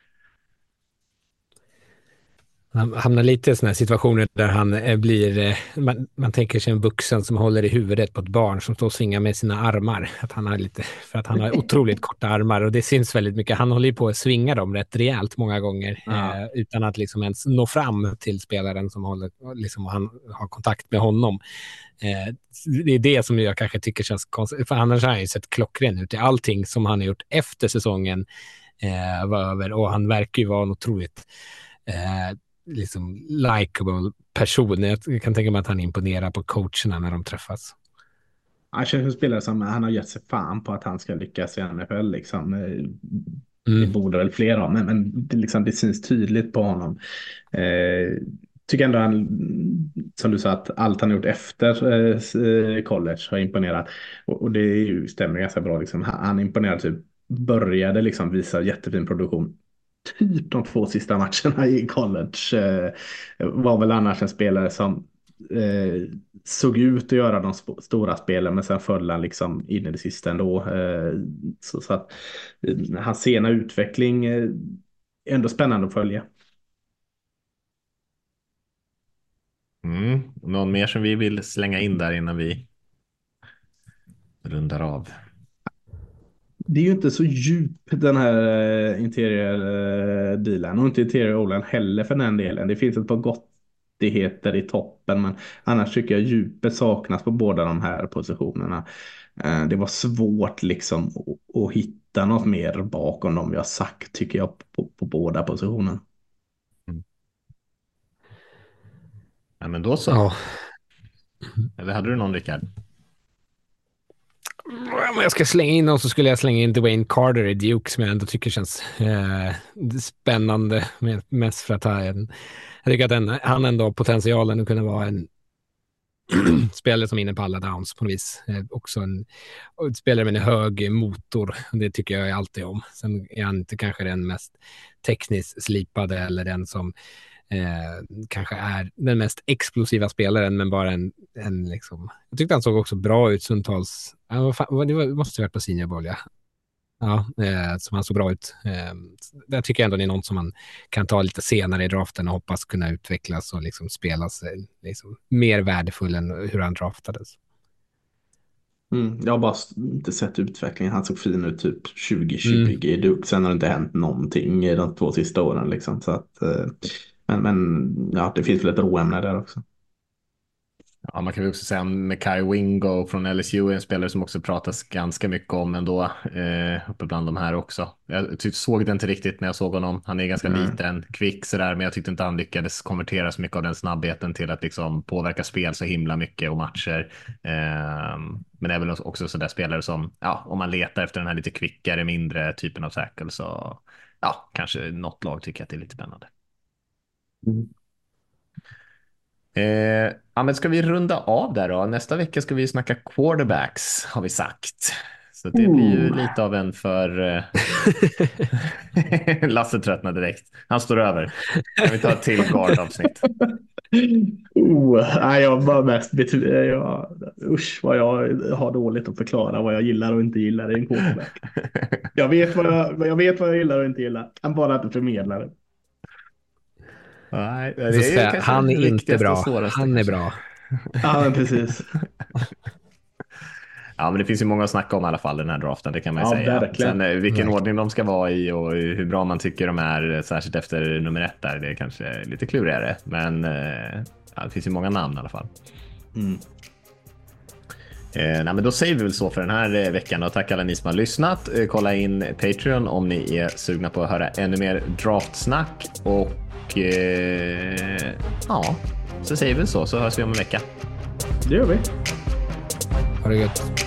Han hamnar lite i sådana här situationer där han blir, man, man tänker sig en vuxen som håller i huvudet på ett barn som står och svingar med sina armar. Att han har lite, för att han har otroligt korta armar och det syns väldigt mycket. Han håller ju på att svinga dem rätt rejält många gånger ja. eh, utan att liksom ens nå fram till spelaren som håller, liksom, han har kontakt med honom. Eh, det är det som jag kanske tycker känns konstigt. För annars har han ju sett klockren ut i allting som han har gjort efter säsongen eh, var över och han verkar ju vara en otroligt eh, liksom likeable person. Jag kan tänka mig att han imponerar på coacherna när de träffas. Han känns som spelare som han har gett sig fan på att han ska lyckas i N F L liksom. Mm. Det borde väl fler ha, men, men det, liksom, det syns tydligt på honom. Eh, tycker ändå han, som du sa, att allt han gjort efter eh, college har imponerat. Och, och det är ju, stämmer ganska bra liksom. Han, han imponerade typ, började liksom visa jättefin produktion typ de två sista matcherna i college. Eh, var väl annars en spelare som eh, såg ut att göra de sp- stora spelen, men sen föll han liksom in i det sista ändå. Eh, så, så att eh, hans sena utveckling eh, är ändå spännande att följa. Mm. Någon mer som vi vill slänga in där innan vi rundar av? Det är ju inte så djup den här uh, interior uh, dealen och inte interior O-line heller för den delen. Det finns ett par gottigheter i toppen, men annars tycker jag djupet saknas på båda de här positionerna. Uh, det var svårt liksom att, att hitta något mer bakom dem jag sagt tycker jag på, på båda positionerna. Mm. Ja, men då så. Ja. Eller hade du någon, Rickard? Om jag ska slänga in någon så skulle jag slänga in Dwayne Carter i Duke som jag ändå tycker känns eh, spännande, mest för att ha en, jag tycker att den, han ändå har potentialen att kunna vara en spelare som är inne på alla downs på något vis. Eh, också en, en spelare med en hög motor, det tycker jag alltid om. Sen är han inte kanske den mest tekniskt slipade eller den som Eh, kanske är den mest explosiva spelaren, men bara en, en liksom, jag tyckte han såg också bra ut stundtals. Ja, det var, måste ha varit på Senior Bowl, ja. Ja, eh, som han såg bra ut. Eh, där tycker jag ändå det är någon som man kan ta lite senare i draften och hoppas kunna utvecklas och liksom spelas liksom mer värdefull än hur han draftades. Mm, jag har bara inte sett utvecklingen. Han såg fin ut typ tjugo tjugo mm. i Duke. Sen har det inte hänt någonting i de två sista åren liksom. Så att eh, Men, men ja, det finns väl ett råämne där också. Ja, man kan väl också säga med Kai Wingo från L S U, en spelare som också pratas ganska mycket om ändå, eh, uppe bland de här också. Jag typ såg det inte riktigt när jag såg honom. Han är ganska mm. liten, kvick sådär, men jag tyckte inte han lyckades konvertera så mycket av den snabbheten till att liksom påverka spel så himla mycket och matcher. Eh, men även också sådär spelare som, ja, om man letar efter den här lite kvickare, mindre typen av tackle så, ja, kanske något lag tycker att det är lite spännande. Mm. Eh, ja, men ska vi runda av där då? Nästa vecka ska vi snacka quarterbacks, har vi sagt. Så det blir ju lite av en för... Eh... Lasse tröttnar direkt. Han står över. Kan vi ta ett till guard-avsnitt? Oh, nej, jag var mest betyder jag, usch vad jag har dåligt att förklara vad jag gillar och inte gillar i en quarterback. Jag vet vad jag, jag vet vad jag gillar och inte gillar. Han bara inte förmedlar det. Nej, det är är han är inte bra. Han är bra. Ja, men precis. Ja, men det finns ju många att snacka om i alla fall den här draften, det kan man ju ja, säga. Verkligen. Sen vilken verkligen. ordning de ska vara i och hur bra man tycker de är, särskilt efter nummer ett där, det är kanske lite klurigare. Men ja, det finns ju många namn i alla fall. Mm. Eh, nej, men då säger vi väl så för den här eh, veckan och tack alla ni som har lyssnat. Eh, kolla in Patreon om ni är sugna på att höra ännu mer draftsnack och eh, ja, så säger vi så så hörs vi om en vecka. Det gör vi. Ha det gött.